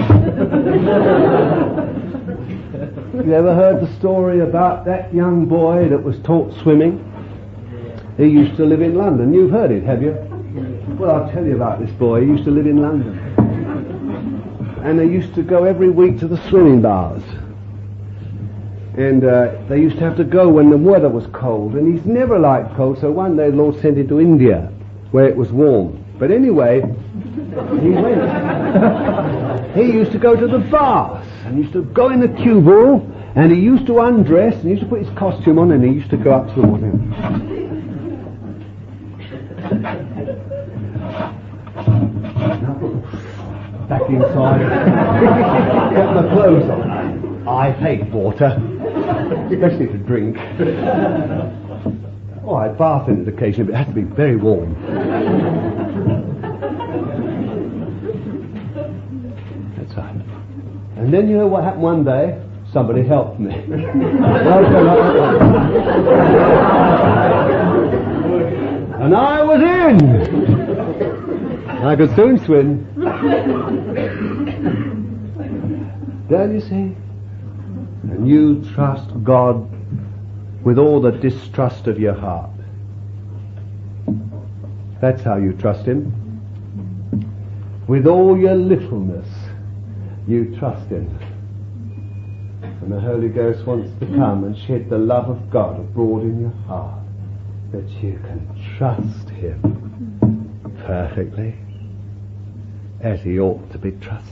You ever heard the story about that young boy that was taught swimming? He used to live in London. You've heard it, have you? Well, I'll tell you about this boy. He used to live in London. And they used to go every week to the swimming baths. And they used to have to go when the weather was cold. And he's never liked cold, so one day the Lord sent him to India, where it was warm. But anyway, he went. He used to go to the baths, and used to go in the cubicle, and he used to undress, and he used to put his costume on, and he used to go up to the water. back inside, get my clothes on. I hate water, especially to drink. Oh, I bath in it occasionally, but it has to be very warm. That's right. And then you know what happened one day? Somebody helped me. And I was in. I could soon swim. Don't you see? And you trust God with all the distrust of your heart. That's how you trust Him. With all your littleness, you trust Him. And the Holy Ghost wants to come and shed the love of God abroad in your heart, that you can trust Him perfectly, as He ought to be trusted.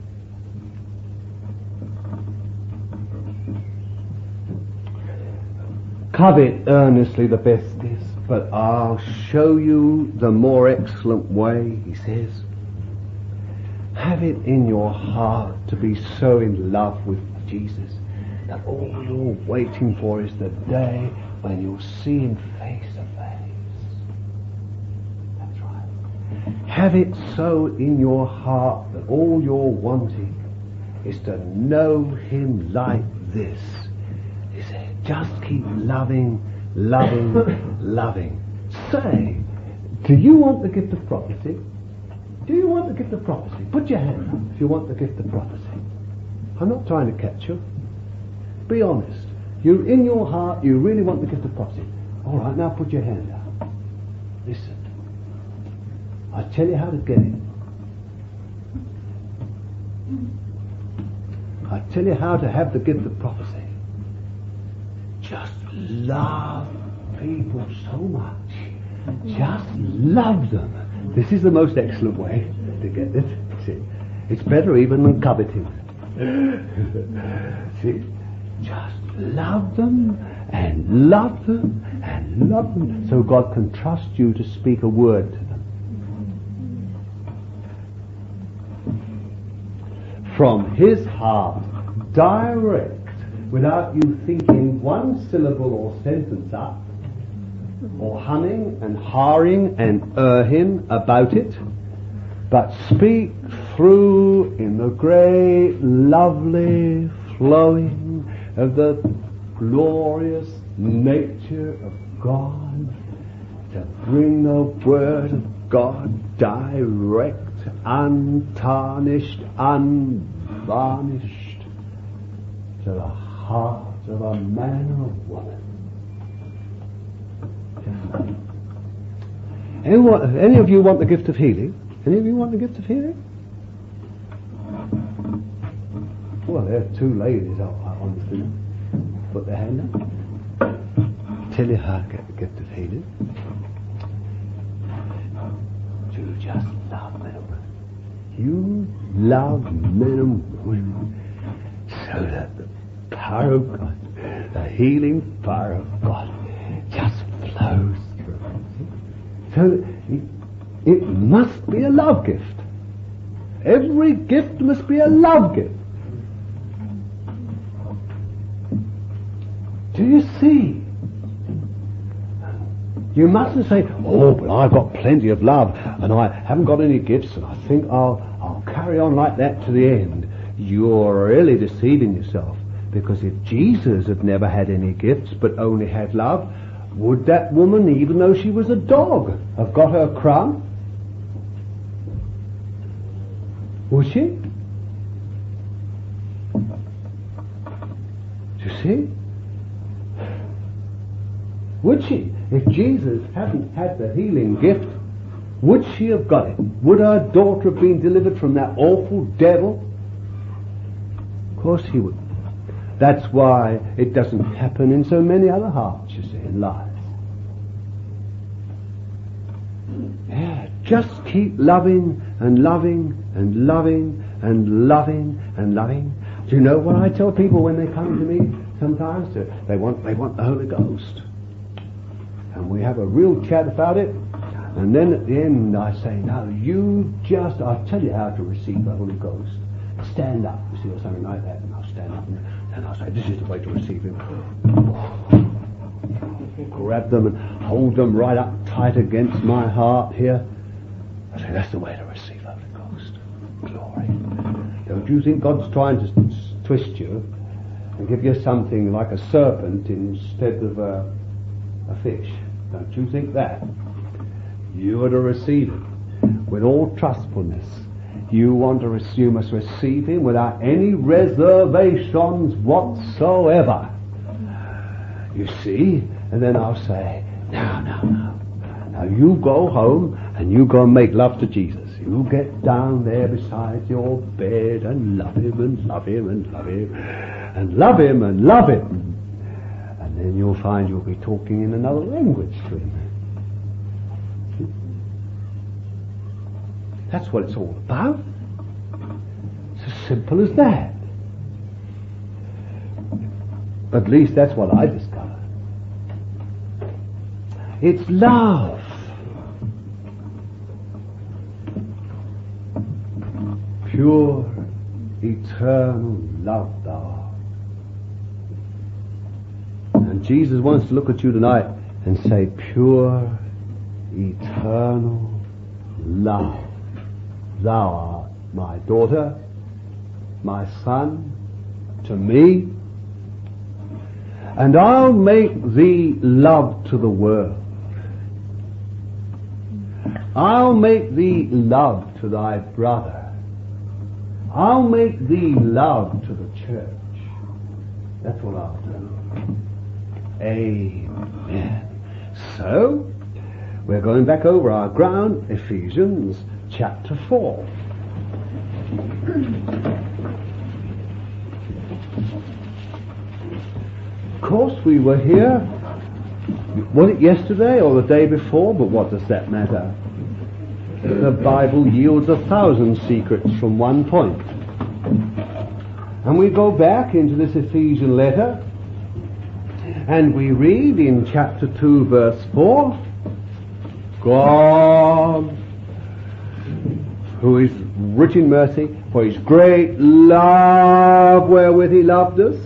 Covet earnestly the best gifts, but I'll show you the more excellent way, he says. Have it in your heart to be so in love with Jesus that all you're waiting for is the day when you'll see Him face to face. That's right. Have it so in your heart that all you're wanting is to know Him like this. He said, just keep loving, loving, loving. Say, do you want the gift of prophecy? Do you want the gift of prophecy? Put your hand up if you want the gift of prophecy. I'm not trying to catch you. Be honest. You, in your heart, you really want the gift of prophecy. All right, now put your hand up. Listen. I'll tell you how to get it. I'll tell you how to have the gift of prophecy. Just love people so much. Just love them. This is the most excellent way to get it. See, it's better even than coveting. See, just love them and love them and love them, so God can trust you to speak a word to them. From His heart, direct, without you thinking one syllable or sentence up, or humming and harring and erring about it, but speak through in the great, lovely flowing of the glorious nature of God, to bring the Word of God direct, untarnished, unvarnished, to the heart of a man or a woman. Any of you want the gift of healing? Any of you want the gift of healing? Well, there are two ladies I want to put their hand up. Tell you how to get the gift of healing. To just love men and women. You love men and women so that the power of God, the healing power of God, just flows through. So it must be a love gift. Every gift must be a love gift. Do you see? You mustn't say, oh, but I've got plenty of love and I haven't got any gifts and I think I'll carry on like that to the end. You're really deceiving yourself, because if Jesus had never had any gifts but only had love, would that woman, even though she was a dog, have got her crumb? Would she? You see? Would she? If Jesus hadn't had the healing gift, would she have got it? Would her daughter have been delivered from that awful devil? Of course he would. That's why it doesn't happen in so many other hearts, you see, in life. Yeah, just keep loving and loving and loving and loving and loving. Do you know what I tell people when they come to me sometimes? They want the Holy Ghost. And we have a real chat about it. And then at the end I say, now I'll tell you how to receive the Holy Ghost. Stand up, you see, or something like that. And I'll stand up and I'll say, this is the way to receive Him. Grab them and hold them right up tight against my heart here. I say, that's the way to receive the Holy Ghost. Glory. Don't you think God's trying to twist you and give you something like a serpent instead of a fish? Don't you think that? You are to receive Him with all trustfulness. You must receive Him without any reservations whatsoever. You see? And then I'll say, now you go home and you go and make love to Jesus. You get down there beside your bed and love Him and love Him and love Him and love Him and love Him. And then you'll find you'll be talking in another language to Him. That's what it's all about. It's as simple as that. At least that's what I discovered. It's love. Pure, eternal love thou art. And Jesus wants to look at you tonight and say, pure, eternal love. Thou art my daughter, my son, to me, and I'll make thee love to the world. I'll make thee love to thy brother. I'll make thee love to the church. That's what I'll do. Amen. So, we're going back over our ground, Ephesians chapter 4. Of course, we were here, was it yesterday or the day before? But what does that matter? The Bible yields 1,000 secrets from one point. And we go back into this Ephesian letter, and we read in chapter 2, verse 4, God, who is rich in mercy, for His great love wherewith He loved us,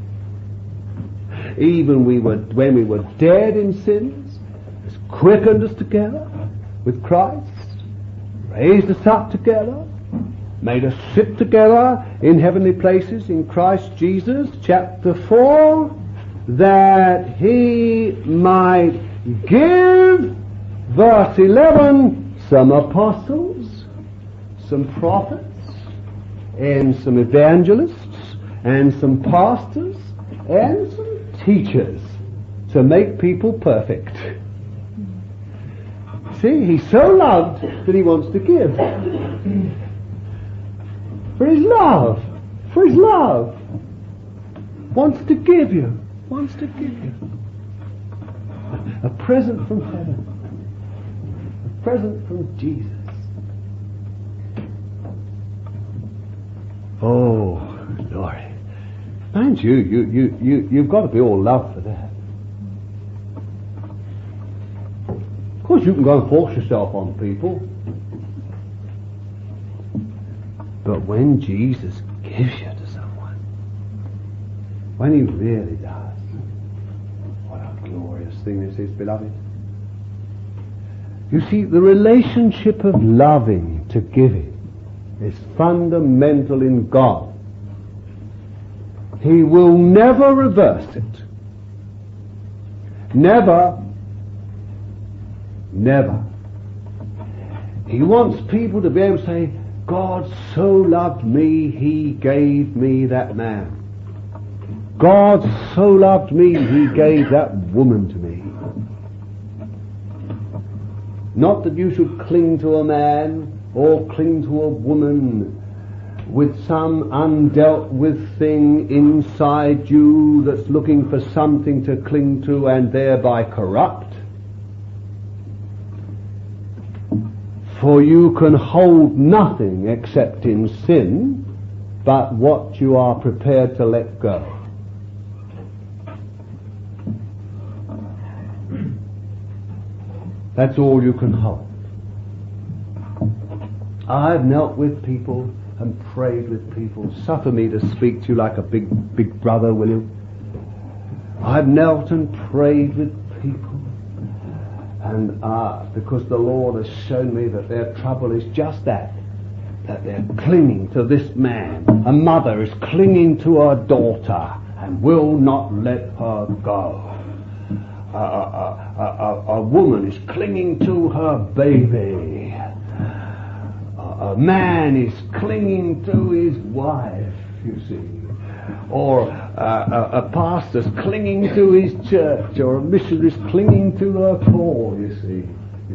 even when we were dead in sins, has quickened us together with Christ, raised us up together, made us sit together in heavenly places in Christ Jesus, chapter 4, that He might give, verse 11, some apostles, some prophets, and some evangelists, and some pastors, and some teachers, to make people perfect. See, He so loved that He wants to give. For His love, wants to give you, a present from heaven, a present from Jesus. Oh, glory. Mind you've got to be all love for that. Of course, you can go and force yourself on people. But when Jesus gives you to someone, when He really does, what a glorious thing this is, beloved. You see, the relationship of loving to giving is fundamental in God. He will never reverse it. Never. Never. He wants people to be able to say, God so loved me, He gave me that man. God so loved me, He gave that woman to me. Not that you should cling to a man or cling to a woman with some undealt with thing inside you that's looking for something to cling to and thereby corrupt. For you can hold nothing except in sin but what you are prepared to let go. That's all you can hold. I've knelt with people and prayed with people. Suffer me to speak to you like a big brother, will you? I've knelt and prayed with people, and because the Lord has shown me that their trouble is just that they're clinging to this man. A mother is clinging to her daughter and will not let her go. A woman is clinging to her baby. A man is clinging to his wife, you see. Or a pastor's clinging to his church, or a missionary's clinging to her call, you see.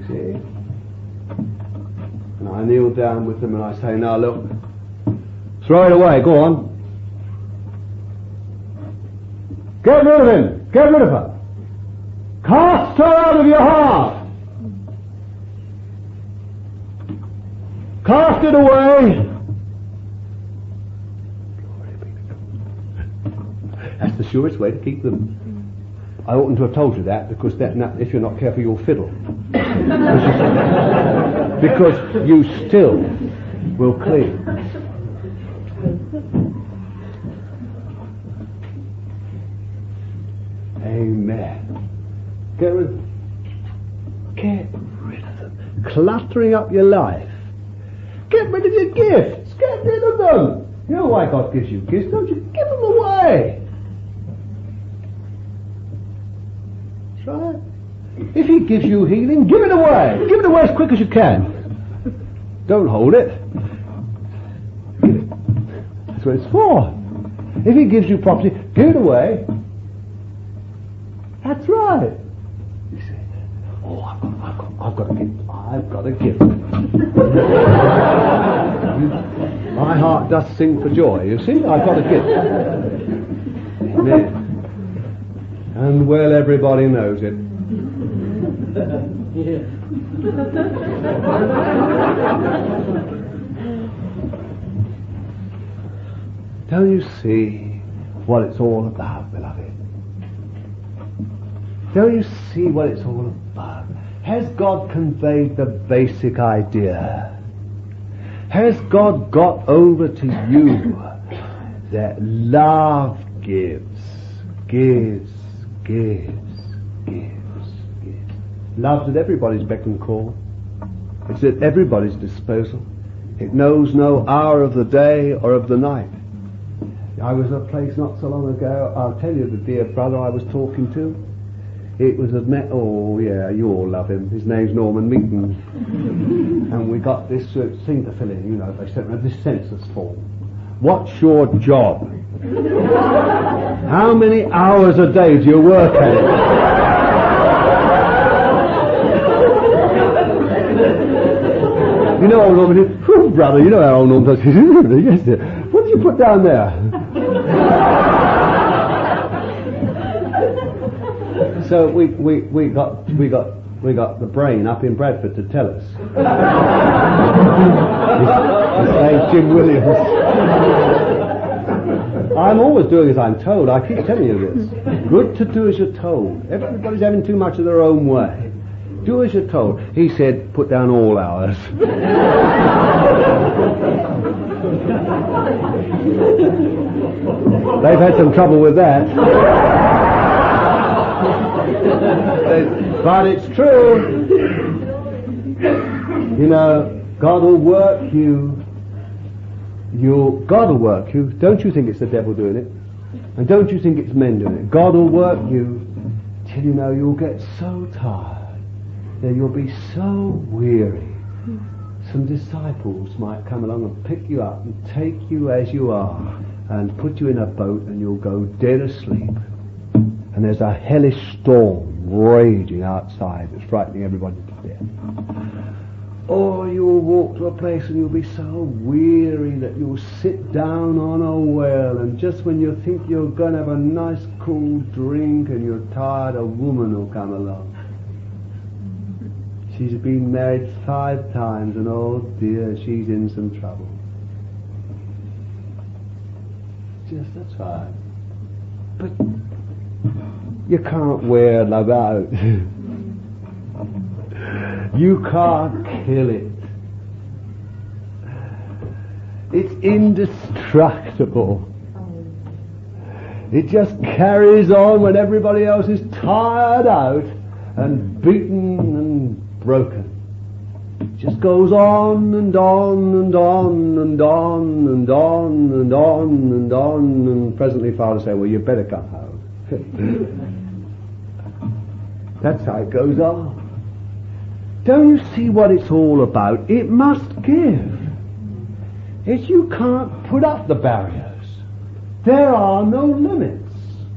And I kneel down with them and I say, now look, throw it away, go on. Get rid of him, get rid of her. Cast her out of your heart. Cast it away. That's the surest way to keep them. I oughtn't to have told you that, because if you're not careful, you'll fiddle. Because you still will cling. Amen. Get rid of them. Get rid of them. Cluttering up your life. Get rid of your gifts. Get rid of them. You know why God gives you gifts, don't you? Give them away. That's right. If He gives you healing, give it away. Give it away as quick as you can. Don't hold it. Give it. That's what it's for. If He gives you property, give it away. That's right. You say, oh, I've got a gift. I've got a gift. My heart does sing for joy. You see, I've got a gift. Amen. And well, everybody knows it. Don't you see what it's all about, beloved? Don't you see what it's all about? Has God conveyed the basic idea? Has God got over to you that love gives? Love's at everybody's beck and call. It's at everybody's disposal. It knows no hour of the day or of the night. I was at a place not so long ago, I'll tell you the dear brother I was talking to. It was oh yeah, you all love him. His name's Norman Meaton. And we got this thing to fill in, you know, they sent me this census form. What's your job? How many hours a day do you work at it? You know old Norman, oh brother, you know how old Norman does. Yes, dear. What did you put down there? So we got the brain up in Bradford to tell us. His name's Jim Williams. I'm always doing as I'm told. I keep telling you this. Good to do as you're told. Everybody's having too much of their own way. Do as you're told. He said, put down all hours. They've had some trouble with that. But it's true. You know, God will work you. God will work you. Don't you think it's the devil doing it? And don't you think it's men doing it? God will work you till you know you'll get so tired that you'll be so weary. Some disciples might come along and pick you up and take you as you are and put you in a boat and you'll go dead asleep. And there's a hellish storm raging outside that's frightening everybody to death. Or you'll walk to a place and you'll be so weary that you'll sit down on a well, and just when you think you're going to have a nice cool drink and you're tired, a woman will come along. She's been married 5 times and oh dear, she's in some trouble. Just that's right. But you can't wear love out. You can't kill it. It's indestructible. It just carries on when everybody else is tired out and beaten and broken. It just goes on and on and on and on and on and on and on, and presently Father say, well, you better come home. That's how it goes on. Don't you see what it's all about? It must give. You can't put up the barriers. There are no limits.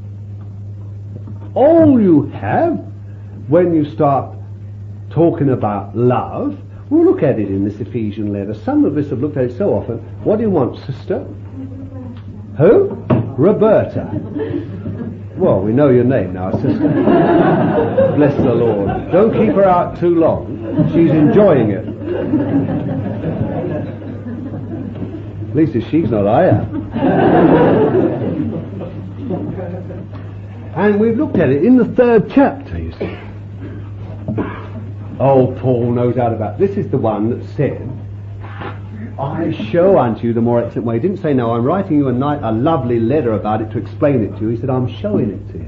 All you have when you start talking about love, we'll look at it in this Ephesian letter. Some of us have looked at it so often. What do you want, sister? Who? Roberta. Well, we know your name now, sister. Bless the Lord. Don't keep her out too long. She's enjoying it. At least if she's not, I am. And we've looked at it in the 3rd chapter, you see. Oh, Paul knows out about this. Is the one that said, I show unto you the more excellent way. He didn't say, no, I'm writing you a lovely letter about it to explain it to you. He said, I'm showing it to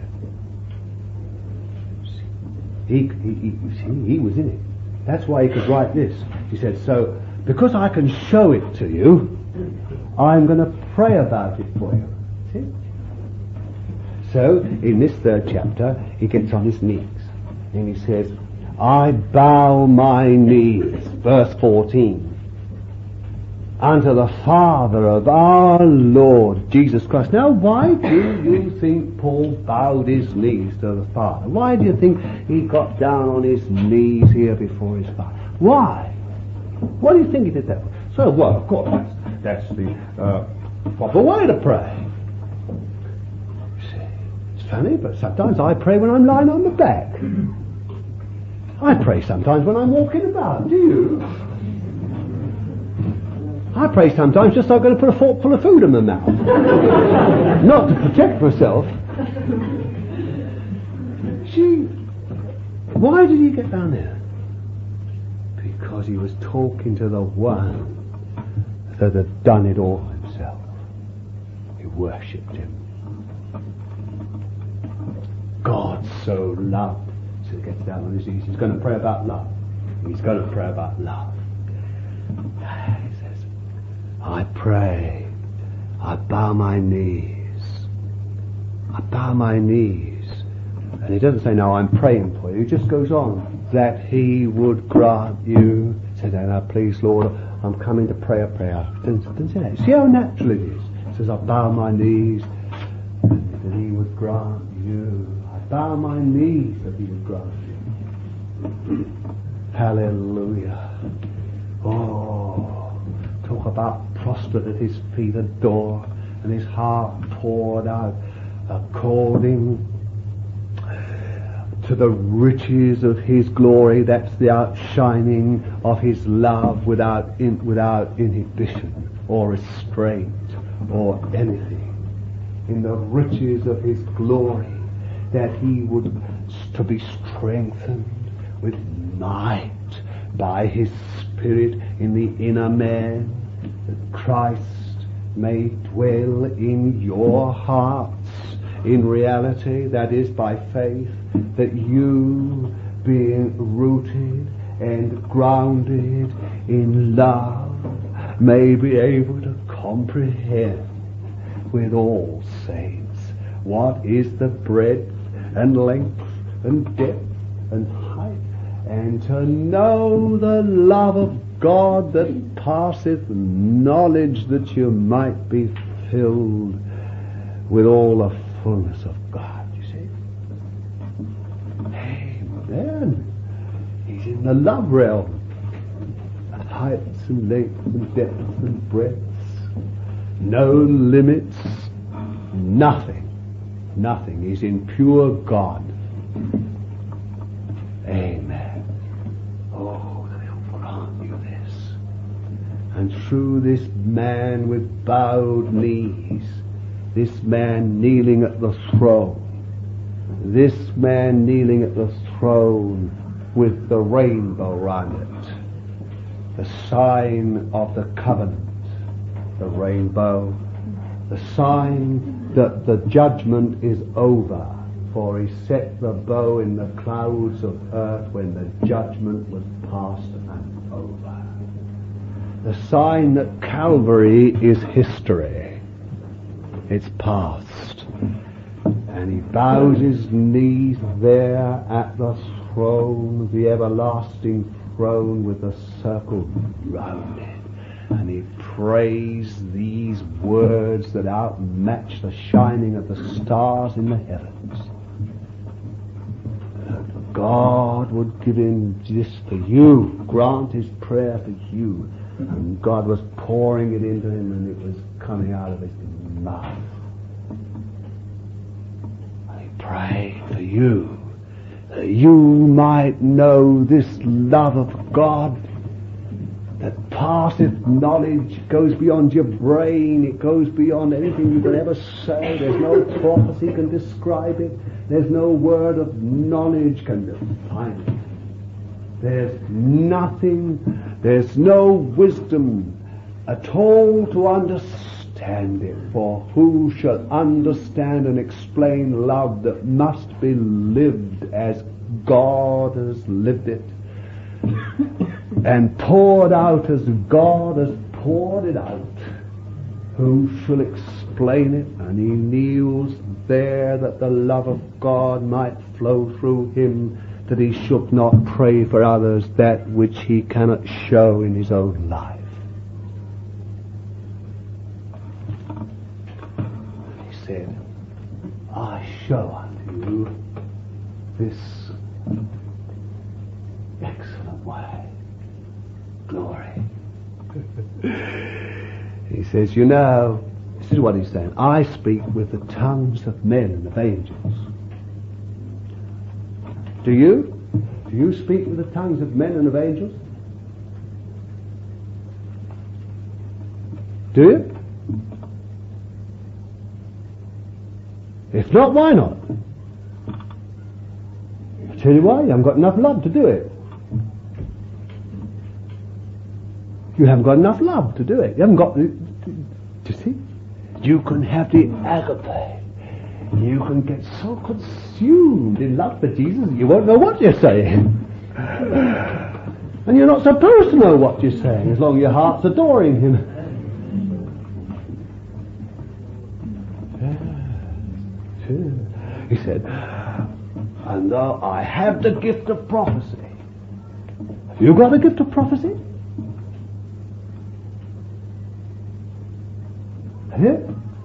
you. He was in it. That's why he could write this. He said, so, because I can show it to you, I'm going to pray about it for you. See? So, in this 3rd chapter, he gets on his knees. And he says, I bow my knees, verse 14, unto the Father of our Lord Jesus Christ. Now, why do you think Paul bowed his knees to the Father? Why do you think he got down on his knees here before his Father? Why? Why do you think he did that? So, well, of course, that's the proper way to pray. See, it's funny, but sometimes I pray when I'm lying on the back. I pray sometimes when I'm walking about. Do you? I pray sometimes just so I'm going to put a forkful of food in my mouth. Not to protect myself. See, why did he get down there? Because he was talking to the one that had done it all himself. He worshipped him. God so loved. So he gets down on his knees. He's going to pray about love. He's going to pray about love. He says, I pray. I bow my knees. I bow my knees. And he doesn't say, no, I'm praying for you. He just goes on. That he would grant you. He says, now please, Lord, I'm coming to pray a prayer. Doesn't say that. See how natural it is. He says, I bow my knees. And that he would grant you. I bow my knees that he would grant you. Hallelujah. Oh, talk about prostrate at his feet, adore, and his heart poured out according to the riches of his glory. That's the outshining of his love without inhibition or restraint or anything. In the riches of his glory, that he would to be strengthened with might by his Spirit in the inner man, that Christ may dwell in your hearts in reality, that is by faith, that you, being rooted and grounded in love, may be able to comprehend with all saints what is the breadth and length and depth and height, and to know the love of God that passeth knowledge, that you might be filled with all the fullness of God. You see? Amen. He's in the love realm. Heights and lengths and depths and breadths. No limits. Nothing. Nothing. He's in pure God. Amen. Oh, that he'll grant you this. And through this man with bowed knees, this man kneeling at the throne, this man kneeling at the throne with the rainbow round it, the sign of the covenant, the rainbow, the sign that the judgment is over. For he set the bow in the clouds of earth when the judgment was past and over. The sign that Calvary is history. It's past. And he bows his knees there at the throne, the everlasting throne with the circle round it. And he prays these words that outmatch the shining of the stars in the heavens. That God would give him this for you, grant his prayer for you. And God was pouring it into him, and it was coming out of his mouth. And he prayed for you, that you might know this love of God that passeth knowledge, goes beyond your brain, it goes beyond anything you could ever say. There's no prophecy can describe it. There's no word of knowledge can define it. There's nothing, there's no wisdom at all to understand it. For who shall understand and explain love that must be lived as God has lived it? And poured out as God has poured it out. Who shall explain it? And he kneels there that the love of God might flow through him, that he should not pray for others that which he cannot show in his own life. He said, I show unto you this excellent way. Glory. He says, you know, this is what he's saying, I speak with the tongues of men and of angels. Do you? Do you speak with the tongues of men and of angels? Do you? If not, why not? I'll tell you why, you haven't got enough love to do it. You haven't got enough love to do it. You haven't got... Do you see? You can have the agape. You can get so consumed in love for Jesus you won't know what you're saying. And you're not supposed to know what you're saying as long as your heart's adoring him. He said, and though I have the gift of prophecy. Have you got the gift of prophecy? Yeah.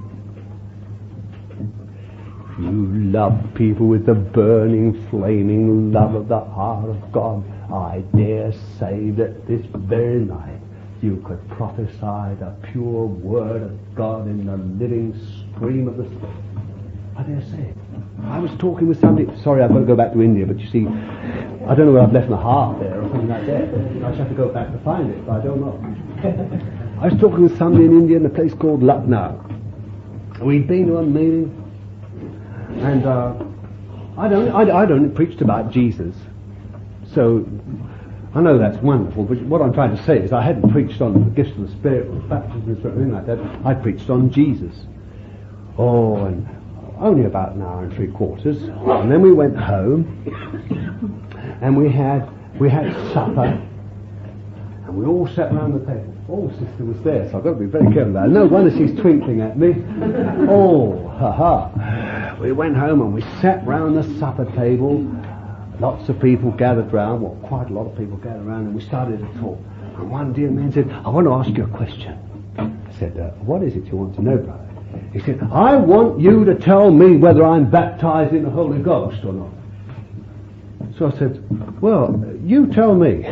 You love people with the burning, flaming love of the heart of God. I dare say that this very night you could prophesy the pure word of God in the living stream of the Spirit. I dare say it. I was talking with somebody. Sorry, I've got to go back to India, but you see, I don't know where I've left my heart there or something like that. I just have to go back to find it, but I don't know. I was talking with somebody in India in a place called Lucknow. We'd been to a meeting, and I'd only preached about Jesus. So I know that's wonderful, but what I'm trying to say is I hadn't preached on the gifts of the Spirit or baptism of the Spirit or anything like that. I preached on Jesus. Oh, and only about an hour and 3/4. And then we went home, and we had supper, and we all sat round the table. Oh, sister was there, so I've got to be very careful about it. No wonder she's twinkling at me. Oh, ha-ha. We went home and we sat round the supper table. Lots of people gathered round, well, quite a lot of people gathered round, and we started to talk. And one dear man said, I want to ask you a question. I said, what is it you want to know, brother? He said, I want you to tell me whether I'm baptized in the Holy Ghost or not. So I said, well, you tell me.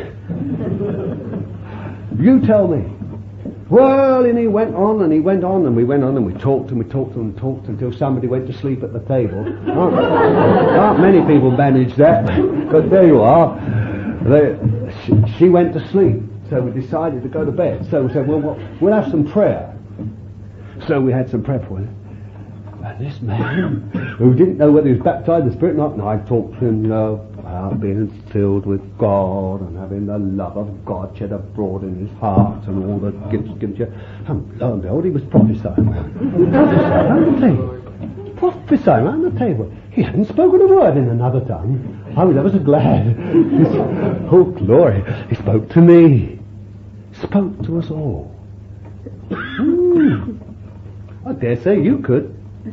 You tell me. Well, and he went on and he went on and we went on and we talked and we talked and we talked until somebody went to sleep at the table. Not many people manage that, but there you are. She went to sleep, so we decided to go to bed. So we said, well, we'll have some prayer. So we had some prayer for him. And this man, who didn't know whether he was baptized in the Spirit or not, and I talked to him, about being filled with God and having the love of God shed abroad in his heart and all the gifts given to you. And lo and behold, he was prophesying around the table. Prophesying around the table. He hadn't spoken a word in another tongue. I was ever so glad. Oh, glory. He spoke to me. Spoke to us all. I dare say you could.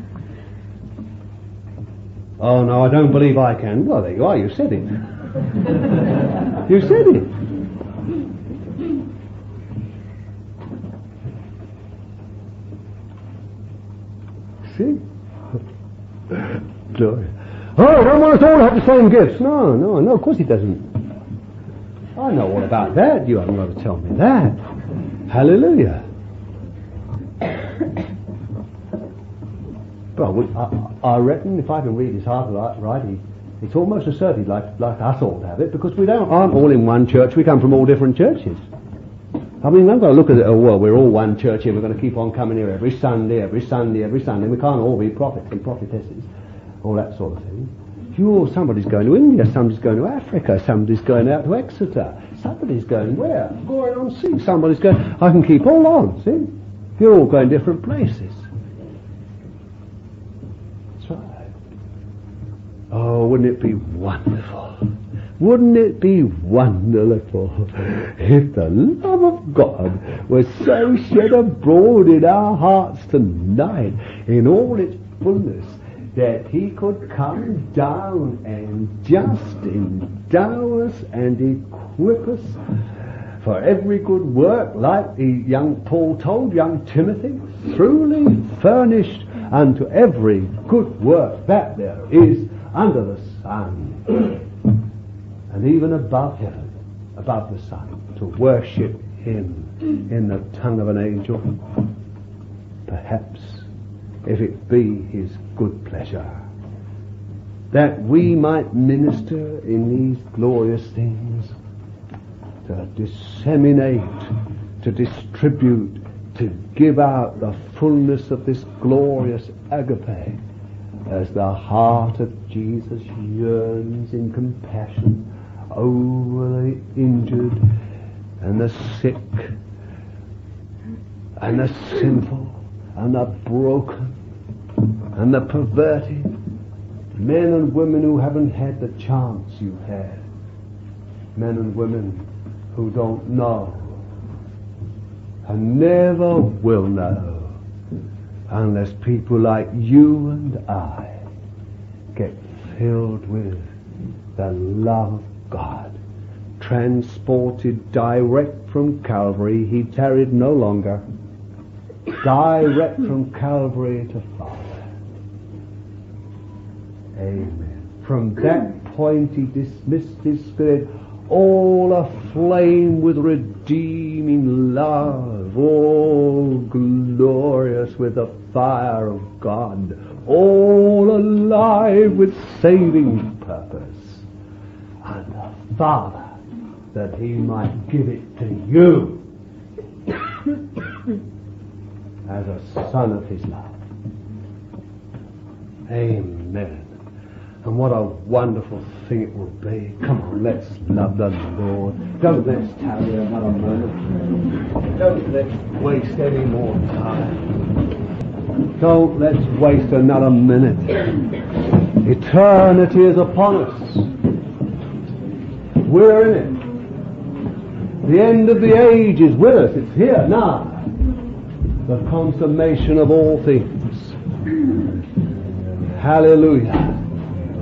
Oh, no, I don't believe I can. Well, there you are. You said it. You said it. See? Glory. Oh, don't want us all to have the same gifts. No, of course he doesn't. I know all about that. You haven't got to tell me that. Hallelujah. But I reckon if I can read his heart right, it's almost a certainty like us all to have it, because we aren't all in one church. We come from all different churches. I mean, we've got to look at it, oh, well, we're all one church here, we're going to keep on coming here every Sunday. We can't all be prophets and prophetesses, all that sort of thing. Sure, somebody's going to India, somebody's going to Africa, somebody's going out to Exeter, somebody's going where? Going on sea, somebody's going... I can keep all on, see? You're all going different places. That's right. Oh, wouldn't it be wonderful? Wouldn't it be wonderful if the love of God was so shed abroad in our hearts tonight in all its fullness that he could come down and just endow us and equip us for every good work, like the young Paul told young Timothy, truly furnished unto every good work that there is under the sun. And even above heaven, above the sun, to worship him in the tongue of an angel. Perhaps, if it be his good pleasure, that we might minister in these glorious things, to disseminate, to distribute, to give out the fullness of this glorious agape, as the heart of Jesus yearns in compassion over the injured and the sick and the sinful and the broken and the perverted, men and women who haven't had the chance you've had, men and women who don't know and never will know unless people like you and I get filled with the love of God, transported direct from Calvary. He tarried no longer. Direct from Calvary to Father. Amen. From that point he dismissed his spirit, all aflame with redeeming love, all glorious with the fire of God, all alive with saving purpose. And the Father, that he might give it to you as a son of his love. Amen. And what a wonderful thing it will be. Come on, let's love the Lord. Don't let's tarry another moment. Don't let's waste any more time. Don't let's waste another minute. Eternity is upon us. We're in it. The end of the age is with us. It's here now. The consummation of all things. Hallelujah.